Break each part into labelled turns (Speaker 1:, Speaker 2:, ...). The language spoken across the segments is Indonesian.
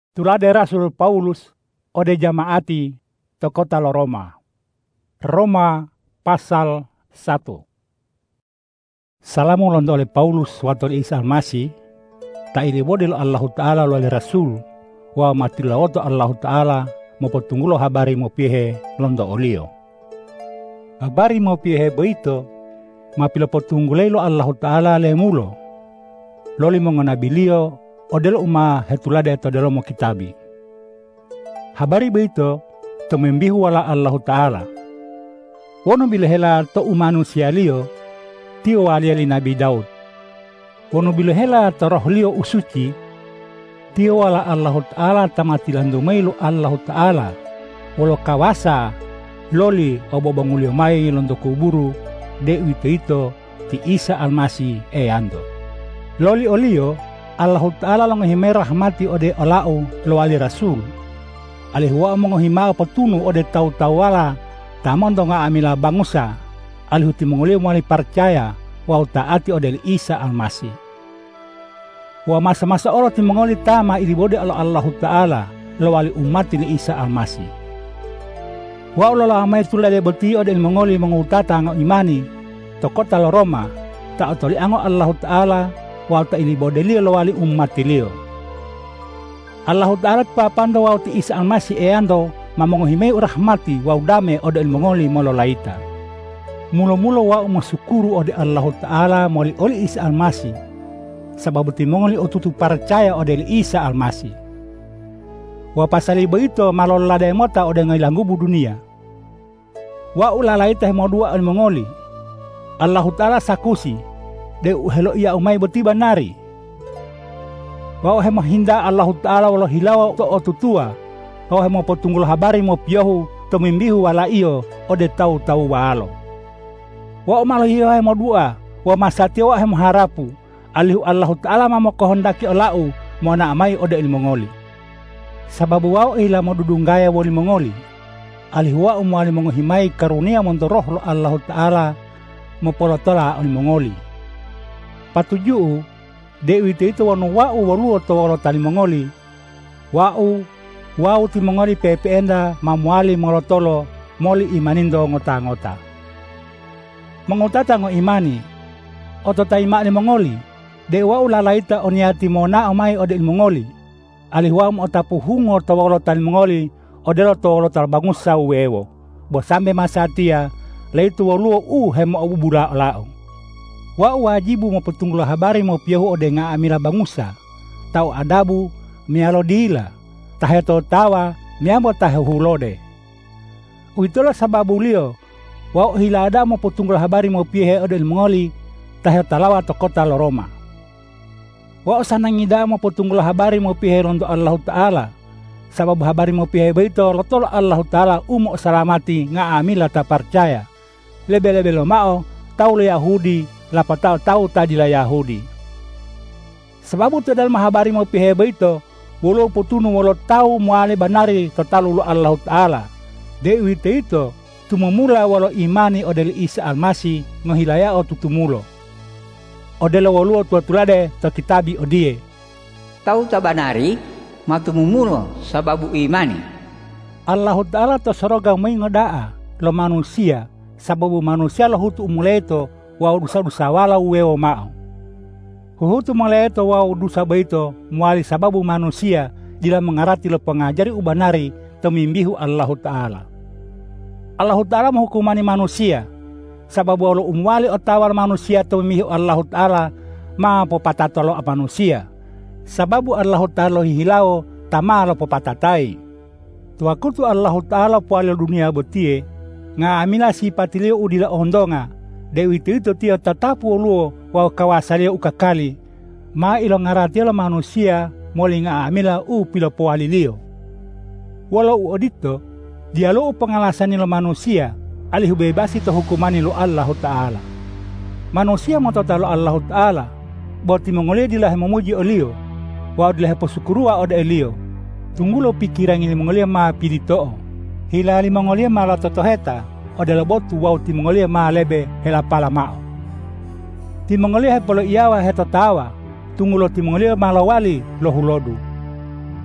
Speaker 1: Tulade Rasul Paulus ode jamaati to kota lo Roma. Roma pasal 1. Salamu londo oleh Paulus wato Isa Almasih ta ili bodil Allah Ta'ala lo oleh Rasul wa matila wato Allah Ta'ala mopotunggulo habari mo pihe londo olio. Habari mo pihe beito mapilo potunggulei lo Allah Ta'ala le mulo loli mongonabilio odelo uma hetulade to delo mo kitabi. Habari beito to membihu wala Allah Ta'ala. Wono bilehela to umanusia lio tio waliali Nabi Daud. Wono bilehela to roh lio usuci tio wala Allah Ta'ala tamatilandu mailu Allah Ta'ala. Wolo kawasa loli obo bangulio mai londo kuburu de wito ti Isa Almasih ando. Loli olio Allah Ta'ala longohime rahmati ode olau lo ali rasul. Alihuwa mongohima potunu ode tau-tau wala tamondo nga amila bangusa. Alihuti mongolio mwali percaya wa taati ode Isa Almasih. Wa masa-masa olo ti mongoli tama ilibode Allah Ta'ala lo ali umat ni Isa Almasih. Wa ulo amai tulade boti ode mongoli mengutata nga imani to kota lo Roma ta otoli ango Allah Ta'ala wa ta ili bodelio lo wali ummatilio. Allah Ta'ala papando wa ti Isa Almasih ando mamongohimei rahmati wa udame ode mongoli molo laita. Mulo-mulo wa umasukuru ode Allah Ta'ala moli oli Isa Almasih sababu ti mongoli otutu percaya ode Isa Almasih. Wa pasali beito malolade mota ode ngailangubu dunia. Wa ulalaita modua al mongoli. Allah Ta'ala sakusi de uhelo ia umai betiba nari. Wa hemo hinda Allah Ta'ala walo hilawa to otutua. Wa hemo potunggul habari mo piyohu to mimbihu wala iyo ode tau-tau waalo. Wa umalo hiyo hemo dua wa masati wa hemo harapu alihu Allah Ta'ala mamo kohondaki olau mo na amai ode ilmongoli. Sababu wa ila mo dudunggaya wali mongoli. Alihu wa umwali mongohimai karunia mondoroh lo Allah Ta'ala mo polotola ilmongoli. Patuju dewi itu wanu wau waluo to walo tali mongoli wau ti mongoli pepeenda mamuali molotolo moli imanindo ngota-ngota mengotata ngo imani oto ta imani mongoli de wau lalaita oniati mona omai ode mongoli ali wau otapu hungo to walo tali mongoli odelo to walo tal bangusa wewo bo sambe masatia leitu waluo hemo ubura lao. Wa wajibu mo petunggulo habari mo piyahu ode nga amila bangusa. Tau adabu mialo dila. Taheto tawa miambo tahehulode. Uitola sababu lio. Wa hilada mo petunggulo habari mo piyahe ode mongoli. Tahetalawa to kota lo Roma. Wa sanangida mo petunggulo habari mo piyahe rondo Allah Ta'ala. Sababu habari mo piyahe beito lotolo Allah Ta'ala umo salamati nga amila ta percaya. Lebe-lebe lo mao tau lo Yahudi lapatau tahu tadila Yahudi. Sababu tu dalam habari mau pihe beito, bolo potunu wolo tahu muale banari totalu Allah Ta'ala. Dewi itu tumumula walo imani odel Isa Almasih ngahilaya o tutumulo. Odelo wolo tuatulade to kitabi odie.
Speaker 2: Tahu tabanari matumumulo sababu imani.
Speaker 1: Allah Ta'ala to soroga mengodaa lo manusia sababu manusia lo hutu umuleto wa dusa wala uweo mao. Huhutu maleto wa dusa beito muali sababu manusia dila mengarati lo pengajari ubanari temimbihu Allah Ta'ala. Allah Ta'ala menghukumani manusia sababu lo umwali otawar manusia temimbihu Allah Ta'ala ma popatato lo manusia. Sababu Allah Ta'ala hihilao tama lo popatatai. Tuakutu Allah Ta'ala puali dunia betie nga amila sipatilio udila ondonga. Dewi itu tio tatapu luo wa kawasalia ukakali ma ilo ngarati lo manusia moli nga amila pilo poalilio. Walau odito dia lo pengalasani lo manusia alihu bebasi to hukumani lo Allah Ta'ala. Manusia mototalo Allah Ta'ala boti mongole dilah memuji olio wa dilah posukurua ode elio. Tunggulo pikiran ini mongole ma pilito hilali mongole ma totoheta odelo botu wau ti mongolia ma lebe hela pala mao. Ti mongolia hepolo iawa hetotawa, tungulo ti mongolia malawali lohulodu.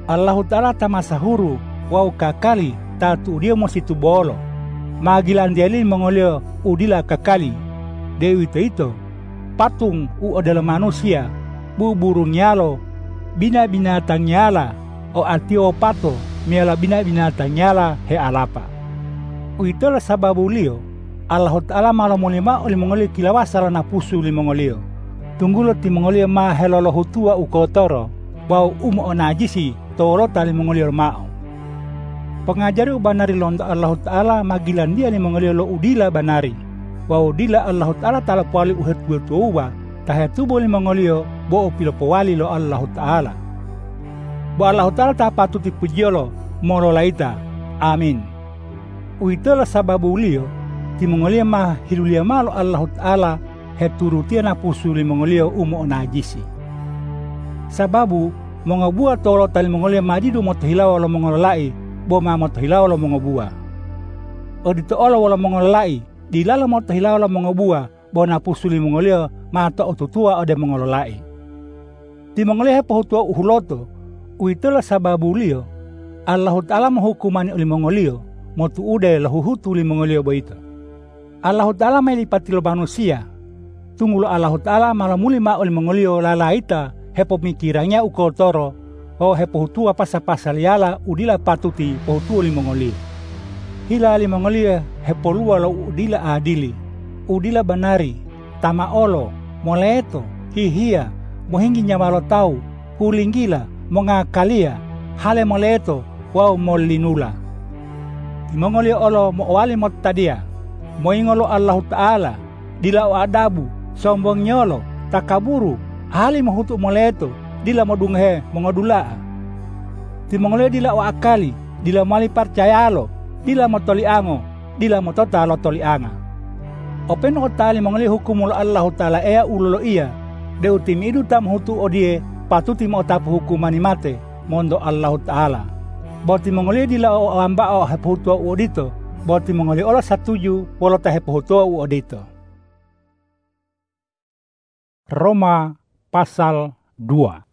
Speaker 1: Allah Ta'ala tamasahuru wau kakali tatu dia mositu bolo. Magilan dialin mengolio udila kakali. Dewi itu patung adalah manusia, burung nyalo, binatang nyala, o artio pato, miala binatang nyala he alapa. Itulah sababu lio, Allah Ta'ala malah molima oleh mengolio kilawasala na pusu li mengolio. Tunggulo ti mengolio ma helolo hutua ukotoro, bau najisi toro tali mengolio mao. Pengajari banari londa Allah Ta'ala magilan dia ni mengolio lo udila banari. Wa udila Allah Ta'ala tala pali uhet buatuwa tahetu boleh mengolio bo pilopo wali lo Allah Ta'ala. Bo Allah Ta'ala ta patuti pujiolo molo laita. Amin. Uitala sababu ulio ti mengolio ma hilulia malo Allah Ta'ala heturutia na pusuli mengolio najisi. Sababu mongobua tolo tali mengolio majidu motohilawa lo mengolai bo mamot hilaw lo mga buwa. O dito olo wala mga lalai, di lalo mo hilaw lo mga buwa, bo na pusuli mga lio, mato o tutua o de mga lalai. Di mga lihe pahutua uhuloto, uitala sababu lio, Allah Ta'ala mahukumani uli mga lio, mo tuude lahuhutu uli mga lio bo ito. Allah Ta'ala may lipati lo manusia, tungulo Allah Ta'ala malamuli ma uli mga lio lalaita, hepo mikiranya ukotoro, o hepohutua pasal yala udila patuti pohutua limongoli. Hila limongoli hepolua lo udila adili, udila banari, tamaolo, moleto, hihia, mohingi nyamalo tau, hulinggila, mongakalia, hale moleto, wau molinula. Timongoli olo moawali motadia, moingolo Allah Ta'ala, dila o adabu, sombong nyolo, takaburu, hali mohutu moleto, dila modunghe mongodula. Ti mongole dila o akali, dila mali percayalo, dila motoliango, dila mototalo tolianga. Open o tali mongole hukumul Allah Ta'ala ea ulolo iya, de utimi idu tam hutu odie, patuti mo tapu hukumani mate, mondo Allah Ta'ala. Boti mongole dila o amba o heputu o odito, boti mongole ola satuju, wolo ta heputu o odito. Roma pasal 2.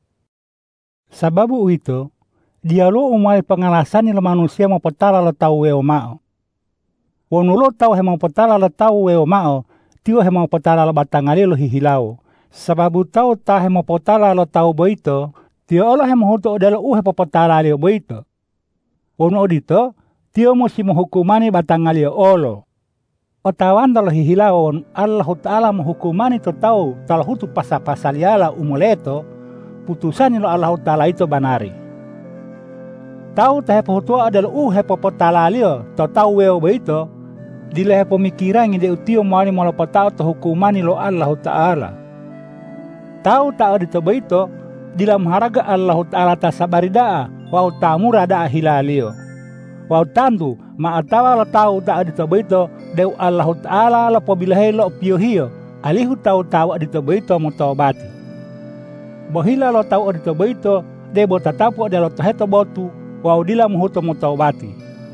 Speaker 1: Sababu itu, dia lo umai pengalasan ni manusia mau petala lo tau weo mao. Wonu lo tau he mau petala lo tau weo mao, tio he mau petala lo batangali lo hihilau. Sababu tau ta he mau petala lo tau boito, tio olo he mau huto odelo he popetala lio boito. Wonu odito, tio musi menghukumani batangali olo. Otawan lo hihilau Allah Ta'ala menghukumani to tau talo hutu pasal yala umuleto, putusan lo Allah Ta'ala itu banari. Tahu teh pohutua adalah hepo potalalio to tau weo beito dile hepo mikirangi de utio mali molo potau to hukumani lo Allah Ta'ala. Tahu tau dito beito dilam haraga Allah Ta'ala ta sabarida wau tamura da hilalio. Wau tandu ma atawa lo tau ta dito beito de Allah Ta'ala lo pobilahe lo piohio alihu tau dito beito motobati. Bohila lo tau odito boito, de botatapu de lo toheto botu, wa udila muhuto mutaubati.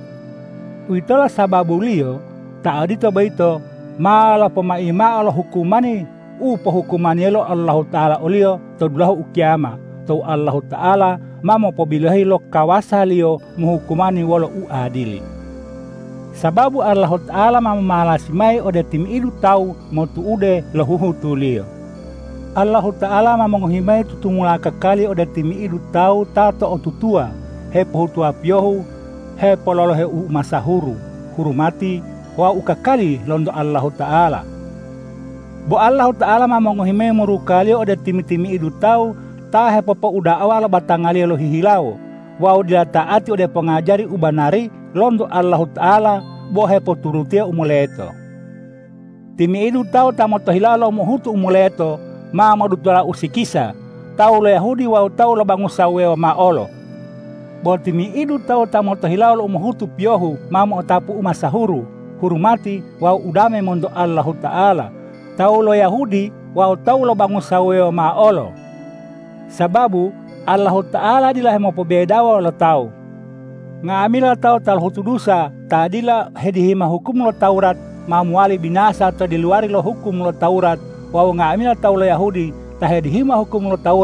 Speaker 1: Uitola sababu lio, ta odito boito, ma pemaima lo hukumani, pohukumani lo Allah Ta'ala olio, to dulahu ukiama, to Allah Ta'ala, mamo pobilahi lo kawasa lio, muhukumani walo adili. Sababu Allah Ta'ala mamalasimai ode tim idu tau, motu ude lo huhutu lio. Allah Ta'ala mamongohimai tutumula kakali ode timi idu tau tato o tutua, he pohutua piohu, he pololo he masahuru, hurumati, wa ukakali londo Allah Ta'ala. Bo Allah Ta'ala mamongohimai murukali ode timi idu tau, ta he popo uda awal batangali lo hihilau, wa udila taati ode pengajari ubanari londo Allah Ta'ala, bo he poturutia umuleto. Timi idu tau tamoto hilalo muhutu umuleto, ma madutola usikisa, tau lo Yahudi wau tau lo bangusa weo maolo. Boti mi idu tau tamoto hilau lo umuhutu piohu, ma otapu umasahuru, hurumati wau udame mondo Allah Ta'ala. Tau lo Yahudi wau tau lo bangusa weo maolo. Sababu Allah Ta'ala dilah mo pobedawa lo tau. Ngamila tau tal hutudusa, tadila hedihima hukum lo Taurat, mamuali binasa atau di luari lo hukum lo Taurat. Wau ngamila tau lo Yahudi tahedihima hukum lo Taurat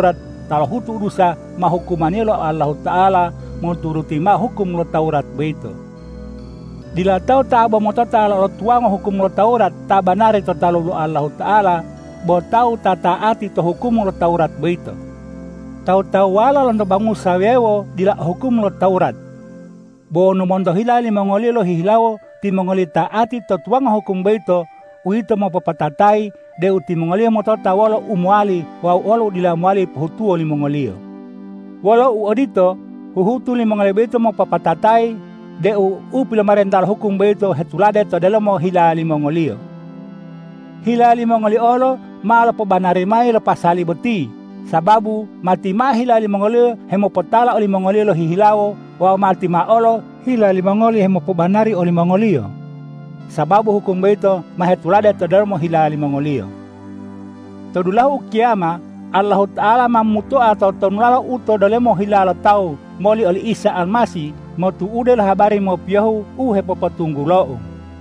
Speaker 1: talo hutu udusa mahukumani lo Allah Ta'ala menturuti ma hukum lo Taurat beito. Dila tau ta abo motota lo tuang hukum lo Taurat ta banari to talo lo Allah Ta'ala bo tau ta taati to hukum lo Taurat beito. Tau wala lo bangu sawewo dila hukum lo Taurat. Bo no mondo hilali mongoli lo hilawo ti mongoli taati to tuang hukum beito uito mo papatatai de uti mongoli motota walo umwali wa walo dila mwali hutu oli mongolio. Walo uodito hutu li mongoli beito mo papatatai de upila marendal hukum beito hetulade to delo mo hilali mongolio. Hilali mongoli olo malo po banari mai lo pasali boti. Sababu mati ma hilali mongolio hemo potala oli mongolio lo hihilawo wa mati ma olo hilali mongoli hemo po banari oli mongolio. Sababu hukum beito mahetulade to delo mo hilali mongolio. Todulahu kiama Allah Ta'ala mamuto atau tonulala uto dolemo hilala tau moli oli Isa Almasi mo tu udel habari mo piyahu hepo patunggulo.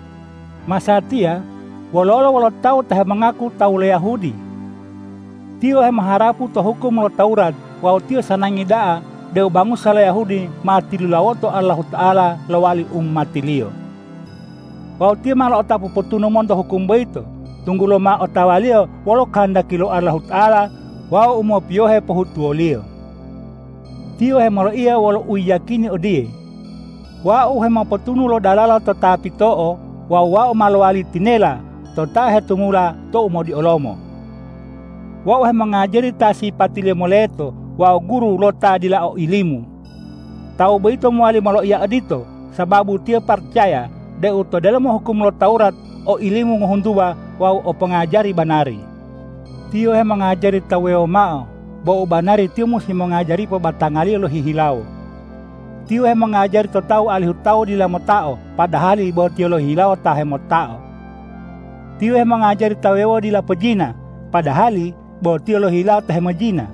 Speaker 1: Masatia walo tau tah mengaku tau le Yahudi. Tio he maharapu to hukum lo Taurat wa tio sanangi daa deu bangu sala Yahudi mati lulawoto Allah Ta'ala lawali ummatilio. Wa tio malo otapu potuno mondo hukum beito tunggulo ma otawalio walo kanda kilo Allah Ta'ala wa umo piohe pohutuolio. Tio he malo ia walo uyakini odie. Wa he mapotunu lo dalala to tapi too wa malwali tinela to tahe tumula to umo di olomo. Wa mengajari tasi patile moleto wa guru lo tadila o ilimu. Tau beito muali malo ia adito sababu tio percaya de uto dalam hukum lo Taurat o ilimu ngohunduwa wa o pengajari banari. Tio he mengajari taweo mao bo banari tio musi mengajari po batangali lo hihilau. Tio he mengajari to tau alihu tau dila motao padahali bo tio lo hilau tahe motao. Tio he mengajari taweo dila pejina padahali bo tio lo hilau tahe majina.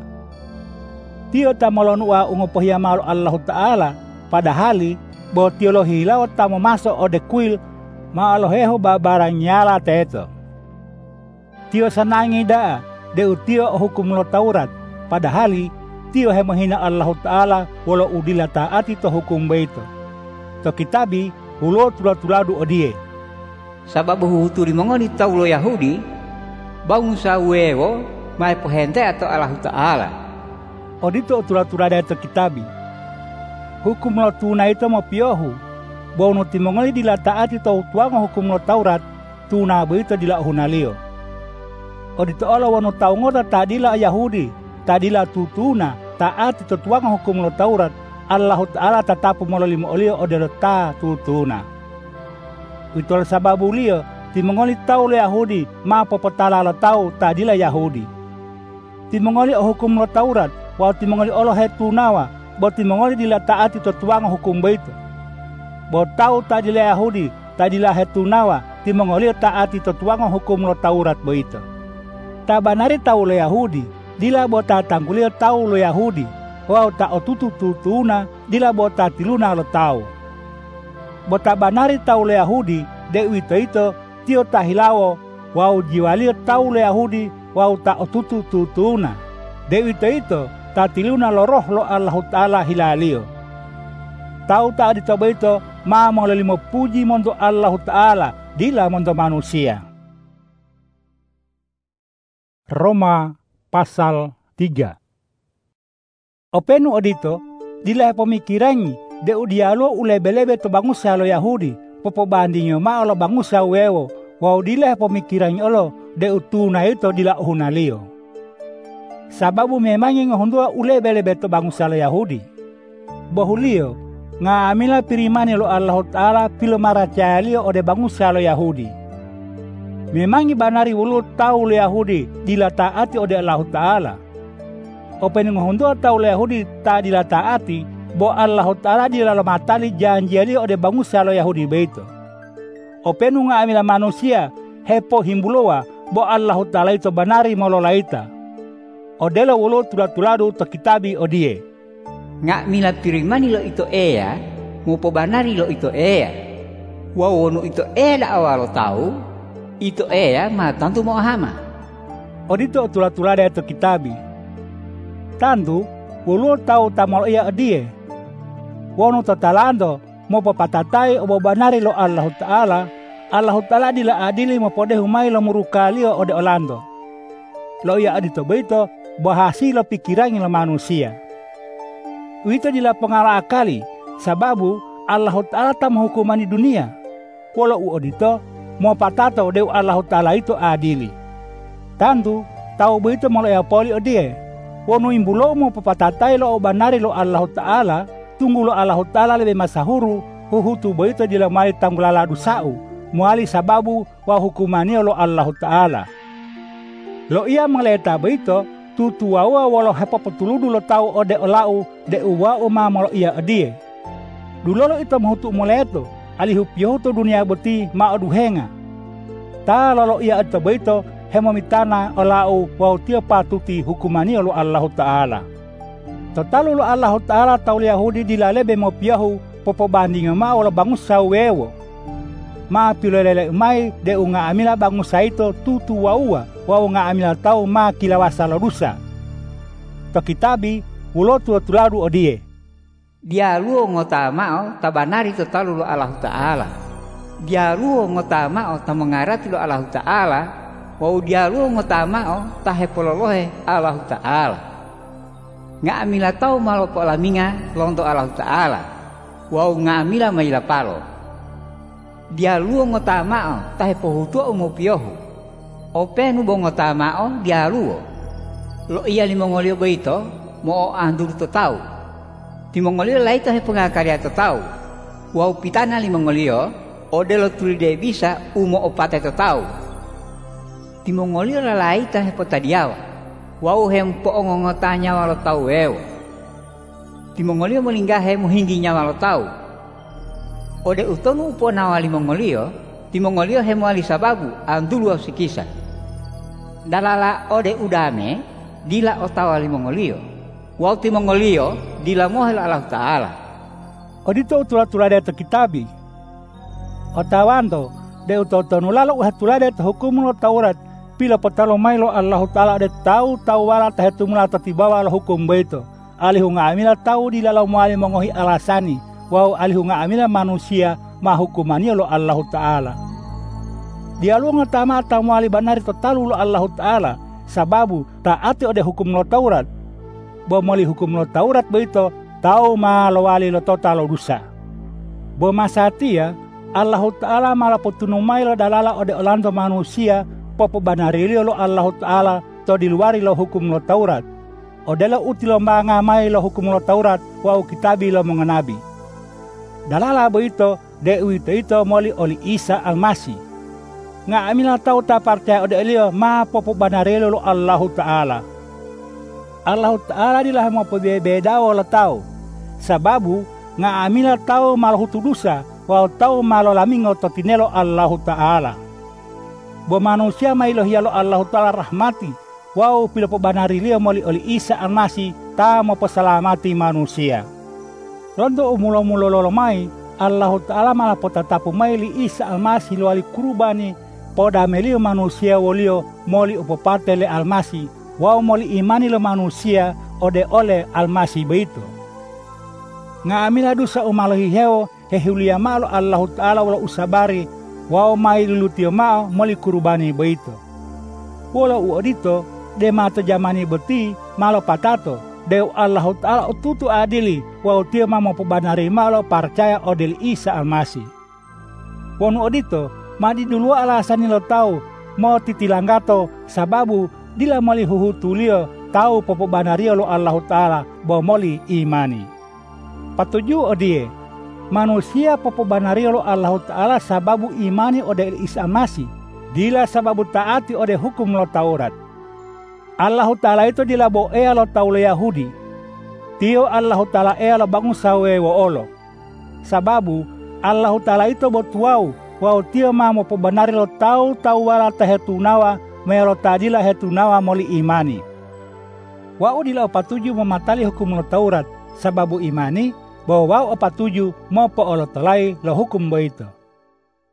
Speaker 1: Tio ta molonua ungopohia malo Allah Ta'ala padahali bo tio lo hilau ta maso o de kuil ma aloheho babarang nyala teto. Tio sanangi daa de tio hukum lo Taurat padahali tio he mahina Allah Ta'ala walo udila taati to hukum beito. To kitabi ulo tuladu odie.
Speaker 2: Sababu hutu di mongoni tau lo Yahudi bangsa wewo mai pohente atau Allah Ta'ala.
Speaker 1: Odito tulada to kitabi. Hukum lo tuna itu mo piohu. Bono timongoli dila taati to tuang hukum lo Taurat tuna beito dila hunalio. Odito ala wano tau ngoda tadila Yahudi tadila tutuna taati to tuang hukum lo Taurat Allah Ta'ala tatapu mololimo olio odelo ta tutuna. Itulah sababu lio timongoli tau le Yahudi ma popotala lo tau tadila Yahudi. Timongoli o hukum lo Taurat wa timongoli olo hetunawa bo timongoli dila taati to tuang hukum beito. Bo tau tadila Yahudi tadila hetunawa timongoli taati to tuang hukum lo Taurat beito. Tabanari tau lo Yahudi dila bo ta tanggulia tau lo Yahudi wa ta otutu tutuna dila bo ta tiluna lo tau. Bo tabanari tau lo Yahudi de wito tio tahilawo wa jiwali tau lo Yahudi wa ta otutu tutuna de wito tatiluna lo roh lo Allah Ta'ala hilalio. Tau ta di tobaito ma mololimo puji mondo Allah Ta'ala dila mondo manusia. Roma pasal 3. Openu odito dila pemikirangi de udialo ulebelebe to bangusa lo Yahudi popo bandinyo ma lo bangusa wewo wa dila pemikirangi olo de utuna itu dila hunalio. Sababu memangi ngohundua ulebelebe to bangusa lo Yahudi. Bohulio ngamila pirimani lo Allah Ta'ala pilo maracalio ode bangusa lo Yahudi. Memangi banari wulu tau lo Yahudi dila taati ode Allah Ta'ala. Openi ngohundua tau lo Yahudi ta dila taati bo Allah Ta'ala dila lo matali janjiali ode bangusa lo Yahudi beito. Openu ngamila manusia hepo himbulowa bo Allah Ta'ala itu banari mololaita. Odelo wulu tuladu to kitabi odie.
Speaker 2: Ngak mila pirimani lo itu mupo banari lo itu wawono itu da awalo tahu itu ma tantu mo hama.
Speaker 1: Odito tulada to kitabi. Tantu, wulu tau tamal ia adie. Wonu totalando, mo papatatai obo banari lo Allah Ta'ala dila adili mo pode humai lo murukalio ode olando. Lo ia adito beito, bahasi lo pikirangi lo manusia. Wito dila pengala akali, sababu Allah Ta'ala tam hukumani dunia. Walau uodito, mo patato deu Allah Ta'ala itu adili. Tantu, tau beito mo lo ia poli odie. Wonu imbulo mo papatatai lo obanari lo Allah Ta'ala, tunggu lo Allah Ta'ala lebih masahuru, huhutu beito dila mali tanggulala dusau, muali sababu wa hukumani lo Allah Ta'ala. Lo ia meleta beito, tutuawa walau hepa petuludu lo tau ode olau, de uwa uma malo ia adie. Dulo lo ito mahutu moleto, alihu piyoto dunia beti ma oduhenga. Ta lolo ia ito beito, hemomitana olau wau tia patuti hukumani lo Allah Ta'ala. Totalu lo Allah Ta'ala tau Yahudi dilalebe mo piyahu popo bandinga ma ola bangus sawewo. Ma pilolele umay de unga amila bangus saito tutu waua wau nga amila tau ma kilawasa lorusa. To kitabi ulo tuladu odie.
Speaker 2: Dia luo ngota mao tabanari totalu lo Allah Ta'ala. Dia luo ngota mao tamangarati lo Allah Ta'ala. Wau dia luo ngota mao tahepololohe Allah Ta'ala. Nga amila tau malo polaminga lonto Allah Ta'ala. Wau nga amila maila palo. Dia luo ngota mao tahepohutua umopiohu. Ope nu bo ngota mao dia luo. Lo iya limongolio beito mo andur to tau. Timongolio lai tahe pengakarya to tau. Wau pitana limongolio ode lo tulide bisa umo opate to tau. Timongolio lai tahe potadiawa. Wau hem po ngotanya walo tau eo. Timongolio molinggahe muhingginya walo tau. Ode utonu upo nawali Mongolio, timongolio hemwali sababu andulu sikisa. Dalala ode udame dila otawali Mongolio. Wau timongolio dila mohel Allah Ta'ala.
Speaker 1: Odito utula-tula de kitabi. Otawando de utotonu lalo uhatula de hukum lo Taurat pila potalo mailo Allah Ta'ala de tau wala tahetumula tatibawa lo hukum beito. Alihu ngamila tau dila lo muali mongohi alasani. Wau alihu nga amila manusia mahukumani lo Allah Ta'ala. Dia lu ngatama tamuali banari totalu lo Allah Ta'ala. Sababu taati ode hukum lo Taurat. Bomoli hukum lo Taurat beito tau ma lo wali lo total lo dusa. Bomasatia Allah Ta'ala malapotunumai lo dalala ode olando manusia popo banari lo Allah Ta'ala to di luari lo hukum lo Taurat. Ode lo utilo mangamai lo hukum lo Taurat wau kitabi lo mengenabi. Dalala beito dewi itu moli oli Isa Almasih. Nga amila tau ta percaya ode elio ma popo banarelo lo Allah Ta'ala. Allah Ta'ala dilah mo pebeda wala tau. Sababu nga amila tau malhutu dusa wal tau malolamingo totinelo Allah Ta'ala. Bo manusia mailo hialo Allah Ta'ala rahmati. Wau pila po banarilio moli oli Isa Almasih ta mo pesalamati manusia. Rondo umulo-mulo lolomai, Allah Ta'ala malah potatapu mai li Isa Almasih lo ali kurubani, poda melio manusia wolio moli upopatele Almasih, wau moli imani lo manusia ode ole Almasih beito. Nga amila dusa umalohi heo, hehulia malo Allah Ta'ala wala usabari, wau mai lulutio mao moli kurubani beito. Wala uodito, de mato jamani beti, malo patato, Deu Allah Ta'ala ututu adili wau tia mamo pebanari malo percaya odel Isa Almasih. Wonu odito madi dulu alasan lo tau mau titilanggato sababu dila moli huhutulio tau popo banario lo Allah Ta'ala bo moli imani. Patuju odie manusia popo banario lo Allah Ta'ala sababu imani odel Isa Almasih dila sababu taati ode hukum lo Taurat. Allah Ta'ala itu dilabo ea lo tau le Yahudi. Tio Allah Ta'ala ea lo bangun sawe wo olo. Sababu Allah Ta'ala itu botuau wau tio mamo pebanari lo tau wala tahetunawa me lo tadila hetunawa moli imani. Wau dila opatuju mematali hukum lo Taurat sababu imani bahwa wau opatuju mo po olo telai lo hukum beito.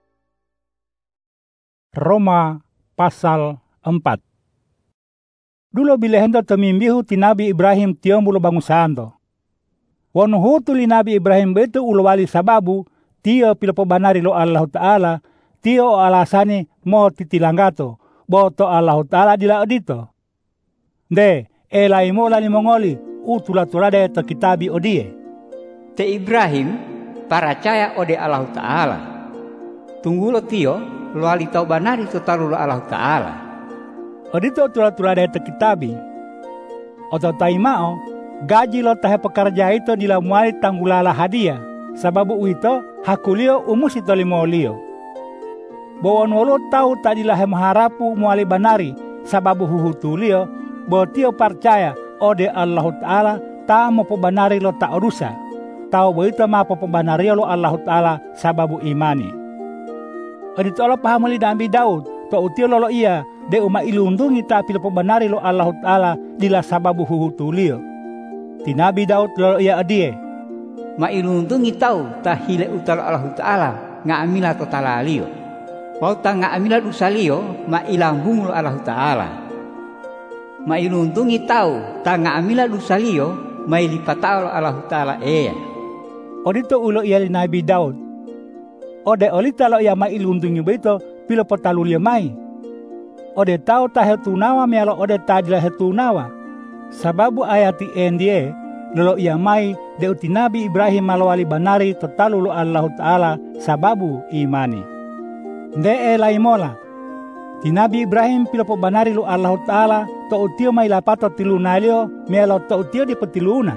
Speaker 1: Roma pasal 4. Dulo bilehendo temimbihu ti Nabi Ibrahim tiombulo bangusando. Wanu hutu li Nabi Ibrahim betu ulowali sababu tio pilopo banari lo Allah Ta'ala tio o alasani mo titilanggato boto Allah Ta'ala dila odito. De elai mo lani mongoli utula-tula de to kitabi odie.
Speaker 2: Te Ibrahim paracaya ode Allah Ta'ala. Tunggulo tio lo ali tau banari to talu lo Allah Ta'ala.
Speaker 1: Odito tula-tula de to kitabi. Oto taimao gaji lo tahe pekerja itu dilamuali tanggulala hadiah. Sababu itu hakulio umusito limolio. Bawon wolo tahu tadilah maharapu muali banari. Sababu huhutulio bo tio percaya ode Allah Ta'ala ta mo banari lo ta urusa. Tahu beito ma banari lo Allah Ta'ala sababu imani. Odito lo pahamuli Nabi Daud to utio lo iya de uma ilundungi ta pilo banari lo Allah Ta'ala dila sababu huhutulio. Ti Nabi Daud lo iya adie.
Speaker 2: Ma ilundungi tau ta hile utal Allah Ta'ala ngamila to talalio. Wau ta ngamila dusalio ma ilambung lo Allah Ta'ala. Ma ilundungi tau ta ngamila dusalio ma ilipatao lo Allah Ta'ala eya.
Speaker 1: Odito ulo iya li Nabi Daud. Ode olita lo iya ma ilundungi beito pilo potalulia mai. Ode tau ta hetunawa mialo ode tajla hetunawa. Sababu ayati endie lolo ia mai de uti Nabi Ibrahim malawali banari totalu lo Allah Ta'ala sababu imani. De elai mola. Ti Nabi Ibrahim pilopo banari lo Allah Ta'ala to utio mai lapato tilunalio mialo to utio di petiluna.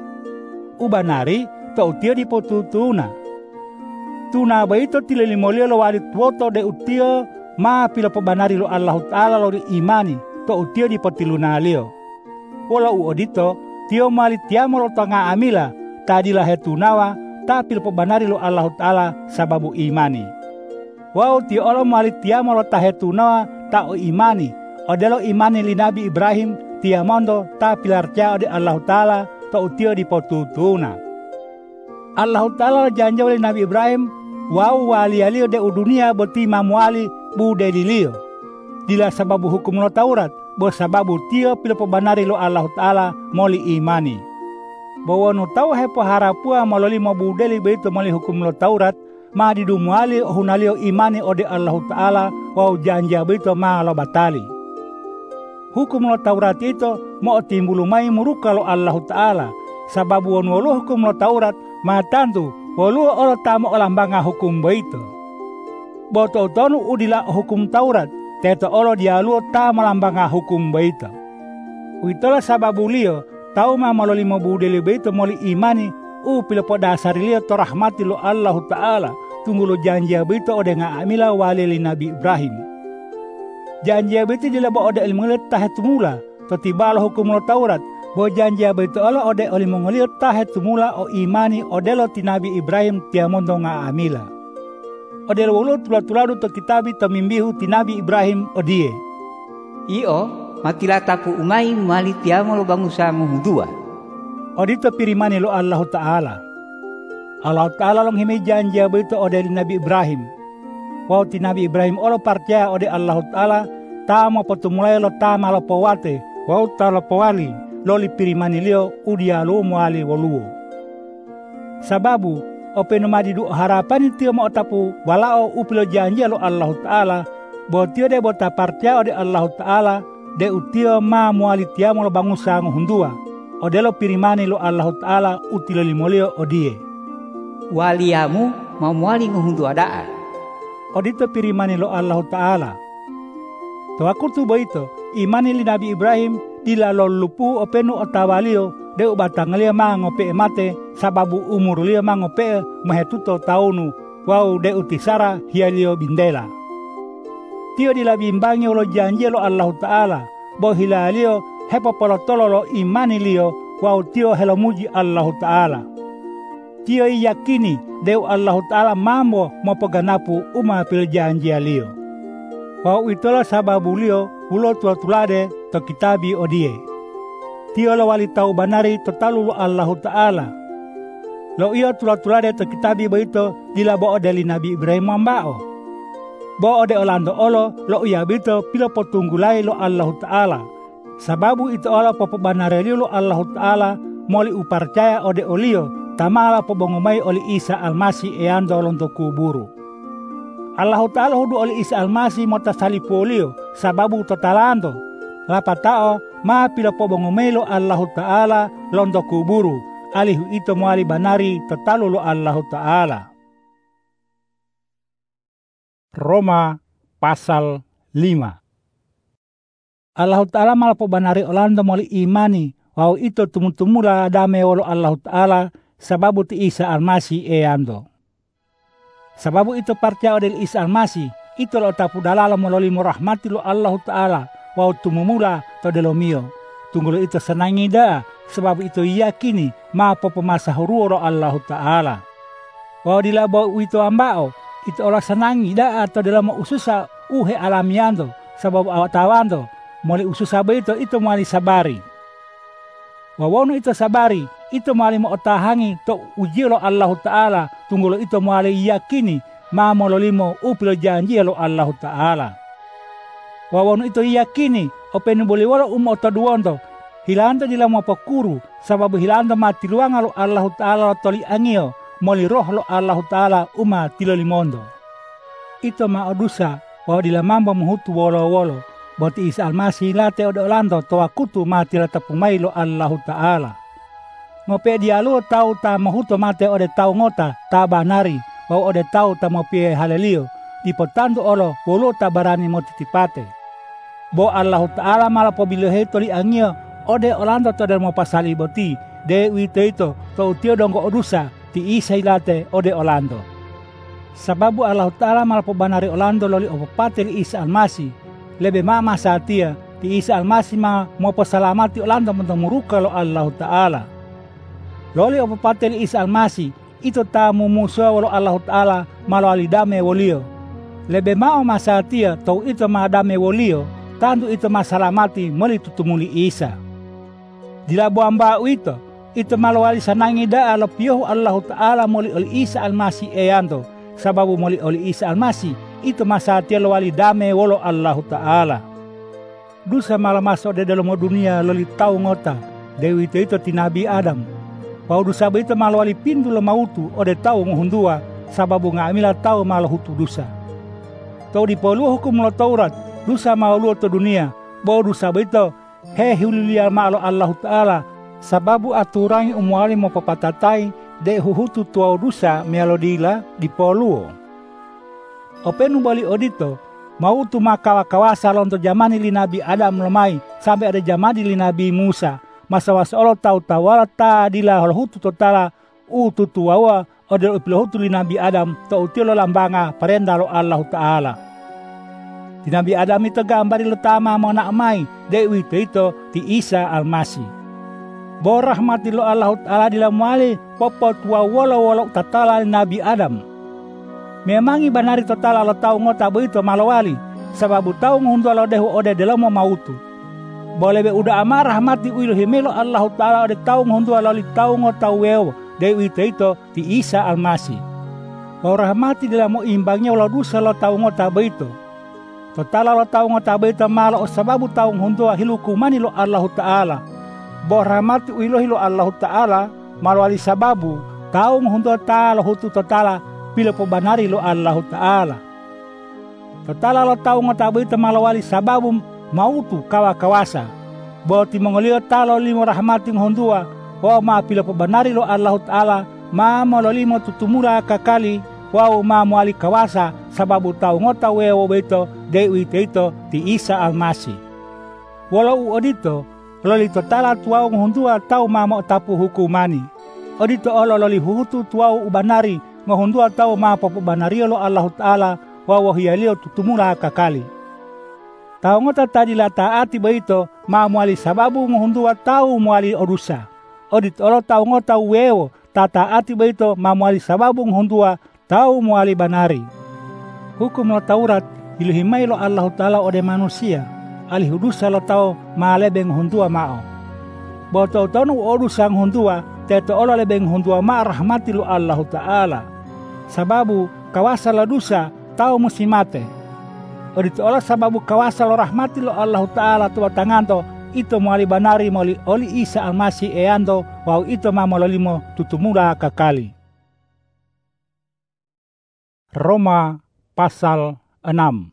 Speaker 1: Ubanari to utio di potutuna. Tuna baito tilelimolio lo wali tuoto de utio ma pilopo banari lo Allah Ta'ala lo di imani to utio di petilunalio. Walau odito tio mali tiamo lo tanga amila tadilah hetunawa tapi lo banari lo Allah Ta'ala sababu imani. Wau tio olo mali tiamo lo tahetunawa ta o imani odelo imani li Nabi Ibrahim tiamondo ta pilarca ode Allah Ta'ala to utio di potutuna. Allah Ta'ala janji oleh Nabi Ibrahim wau wali alio de udunia boti mamuali bude dilio. Dila sababu hukum lo Taurat bo sababu tio pilo banari lo Allah Ta'ala moli imani. Bawa no tau hepo harapua mololi mo budeli beito moli hukum lo Taurat ma didumuali hunalio imani ode Allah Ta'ala wau janja beito ma lo batali. Hukum lo Taurat itu mo timbulu mai muruka lo Allah Ta'ala sababu wonu hukum lo Taurat ma tantu wolu olo tamo olambanga hukum beito. Boto tonu udila hukum Taurat teto olo dialuo ta malambanga hukum baita. Uitola sababu lio tau ma maloli mo budeli baita moli imani pilo po dasari lio to rahmati lo Allah Ta'ala tunggu lo janji baita ode nga amila wali li Nabi Ibrahim. Janji baita dila bo ode ilmu le tahet mula to tibalo hukum lo Taurat bo janji baita olo ode oli mongolio tahet mula o imani ode lo ti Nabi Ibrahim tiamondo nga amila. Odel wolo tula-tuladu to kitabi tamimbihu ti Nabi Ibrahim odie.
Speaker 2: Iyo makila tapu umai mali tiamo lo bangusa muhudua.
Speaker 1: Odito pirimani lo Allah Ta'ala. Allah Ta'ala long himi janji beito odel Nabi Ibrahim. Wau ti Nabi Ibrahim olo percaya ode Allah Ta'ala tamo potumulai lo tama lo powate wau ta lo powali lo li pirimani lio udia lo muali woluo. Sababu openo madidu harapan tio mo tapu walao upilo janji lo Allah Ta'ala bo tio de bota percaya ode Allah Ta'ala de utio ma muali tiamo lo bangusa nguhundua ode lo pirimani lo Allah Ta'ala utilo limolio odie.
Speaker 2: Waliamu mau muali nguhundua daa.
Speaker 1: Odito pirimani lo Allah Ta'ala. To aku tu boito imani li Nabi Ibrahim dila lo lupu openo otawalio de ubatangalia mangope mate sababu umur lia mangope mahetuto taunu wau de utisara hialio bindela. Tio dila bimbangi lo janji lo Allah Ta'ala bo hilalio hepo polotolo lo imani lio wau tio helomuji Allah Ta'ala. Tio yakini deu Allah Ta'ala mambo mopoganapu uma pil janji lio. Wau itola sababu lio ulo tulade to kitabi odie. Tio lo wali tau banari totalu lo Allah Ta'ala. Lo iyo tula-tulade to kitabi beito dila bo ode li Nabi Ibrahim mambao. Bo ode olando olo lo iya beito pilo potunggulai lo Allah Ta'ala. Sababu itu ala popobanarelilo Allah Ta'ala moli uparcaya ode olio tamala pobongomai oli Isa Almasih eando lonto kuburu. Allah Ta'ala hudu oli Isa Almasih mota salipu olio sababu totalando lapatao ma pila pobongomelo Allah Ta'ala lonto kuburu alihu ito muali banari totalulo Allah Ta'ala. Roma pasal 5. Allah Ta'ala malapo banari olando moli imani wau ito tumula dame wolo Allah Ta'ala sababu ti Isa Almasih eando. Sababu itu percaya odel Isa Almasih ito lo tapu dalala mololi morahmati lo Allah Ta'ala wau tumumula to delomio. Tunggulo itu senangi da sebab itu yakini ma popo masa huru lo Allah Ta'ala. Wau dilabo itu ambao itu olah senangi da atau dalam ususa uhe alamiando sebab awat tawando moli ususa itu mali sabari. Wawono itu sabari itu mali mo otahangi to ujilo Allah Ta'ala tunggulo itu mali yakini ma mololimo upilo janji lo Allah Ta'ala. Wawono itu yakini openu boli wala otoduondo hilando dila mo pokuru sababu hilando mati luanga lo Allah Ta'ala toli angio moli roh lo Allah Ta'ala tilolimondo. Itu ma odusa wa dila mamba muhutu wolo boti Isa Almasih late odo lando toa kutu mati la tapumai lo Allah Ta'ala. Ngope dialu tau ta mahuto mate ode tau ngota ta banari wa ode tau ta mopie halelio dipotando olo wolo ta barani motitipate. Bo Allah Ta'ala mala pobilohe toli angio ode olando to del mo pasali boti de wito to utio dongo odusa ti Isa ilate ode olando. Sababu Allah Ta'ala malapo banari olando loli opopate li Isa Almasih lebe mama satia ti Isa Almasih ma mo pasalamati olando mentemuruka lo Allah Ta'ala. Loli opopate li Isa Almasih ito ta mumusua walo Allah Ta'ala malo alidame wolio. Lebe mao masatia tau ito madame wolio tandu ito masalamati moli tutumuli Isa. Dilabo amba ito malo wali sanangi da alo piohu Allah Ta'ala moli oli Isa Almasih eando. Sababu moli oli Isa Almasih itu masatia lo wali dame wolo Allah Ta'ala. Dusa malah masuk de dalam dunia loli tau ngota dewi itu ti Nabi Adam. Pau dusa itu malah wali pindu lo mautu ode tau nguhundua sababu ngamila tau malah hutu dusa. Tau dipolu hukum lo Taurat dusa malu to dunia. Bau dusa itu hulilia malo Allah Ta'ala sababu aturangi umwali mo papatatai de huhutu tuau dusa melodila di poluo. Openu bali odito mau tu makawa-kawasa lonto jamani li Nabi Adam lemai sampai ada jamani li Nabi Musa masa wasolo tau tawala ta dila hutu totala ututu wawa odel hutu li Nabi Adam to utilo lambanga parenda lo Allah Ta'ala. Di Nabi Adam itu gambari letama mau nak mai dewi itu ti Isa Almasih. Bo rahmati lo Allah Ta'ala dilamwali popot wa wolo tatala Nabi Adam. Memangi banari totala lo tau ngota itu malawali sababu tau ngundu lo dehu ode delamo mautu. Boleh be udah amar rahmati uilu himelo Allah Ta'ala ode tau ngundu lo li tau ngota wewo dewi itu ti Isa Almasih. Bo rahmati dilamo imbangnya lo dusa lo tau ngota itu. Totala lo tau ngota itu malo sababu tau ngundu hilukumani lo Allah Ta'ala. Bo rahmati uilohilo Allah Ta'ala malwali sababu taung hunto ta'ala hutu totala pila po banari lo Allah Ta'ala. Totala lo taung ngotabu ito malwali sababu mautu kawa-kawasa. Bo timongolio talo limo rahmati ngondua wa ma pila po banari lo Allah Ta'ala ma mololimo tutumura kakali wa ma mwali kawasa sababu taung ngotawewo beto dewi ito ti Isa Almasih. Walau odito loli totala tuau ngondua tau mamo tapu hukumani. Odito olo loli hutu tuau ubanari ngondua tau ma popo banario lo Allah Ta'ala wa wahiyalio tutumula kakali. Tau ngota tadi la taati baito ma muali sababu ngondua tau muali odusa. Odito olo tau ngota wewo tataati baito ma muali sababu ngondua tau muali banari. Hukum lo Taurat iluhimai lo Allah Ta'ala ode manusia. Ali hudusa lo tau ma lebeng hundua mao. Boto tonu odusa hundua teto olo lebeng hundua ma rahmati lo Allah Ta'ala. Sababu kawasa lo dusa tau musimate. Odito olo sababu kawasa lo rahmati lo Allah Ta'ala tua tanganto ito mali banari moli oli Isa Almasih eando wau ito mamololimo tutumula kakali. Roma pasal 6.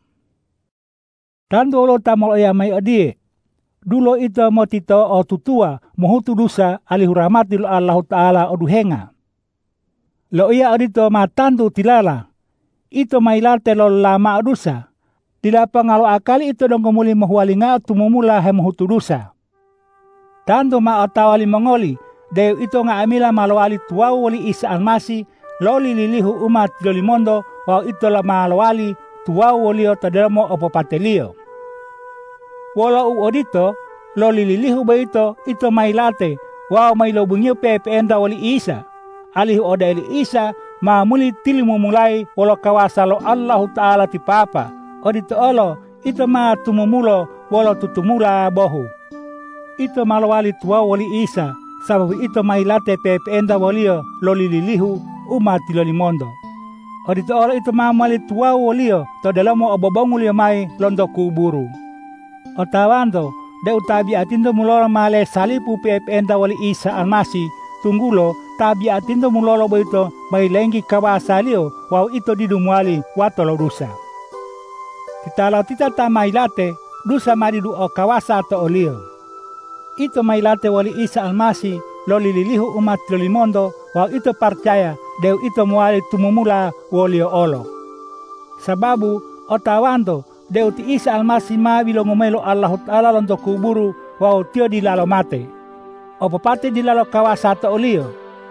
Speaker 1: Dan dolo tamol ya may adie. Dulo ito mo tito o tutua mohutu dusa alihurahmati lo Allah Ta'ala o duhenga. Lo iya adito matandu tilala. Ito mailate lo lama dusa. Tila pangalo akali ito dong kumuli mahualinga tumumula he mohutu dusa. Tanto maatawali mongoli. Deo ito nga amila malawali tuwau wali Isa Almasih. Loli lilihu umat lolimondo wau ito la malawali tuwau walio tadelmo opo patelio. Walau odito loli lilihu ba ito mailate wau may lobungyo pepeenda wali Isa. Alihu oda ili Isa mamuli tilimu mulai walau kawasalo Allah Ta'ala ti Papa. Odito olo ito matumumulo walau tutumula bohu. Ito malawali tuwau wali Isa. Sababu ito mailate pepeenda walio loli lilihu umat lolimondo. Odito olo ito mamali tuwau walio to dalamo obobongulio mai londo kuburu. Otawando de utabi atindo mulolo male salipu pepeenda wali Isa Almasih tunggulo tabi atindo mulolo boito mai lengi kawasalio wau ito didumwali watolo dusa. Titala tita ta mailate dusa maridu o kawasa to olio. Ito mailate wali Isa Almasih loli lilihu umat lolimondo wau ito percaya deu ito muali tumumula wolio olo. Sababu otawando deu ti Isa Almasih mabilo ngomelo Allah Ta'ala londo kuburu wau tio di lalo mate. Opo pate di lalo kawasa to olio.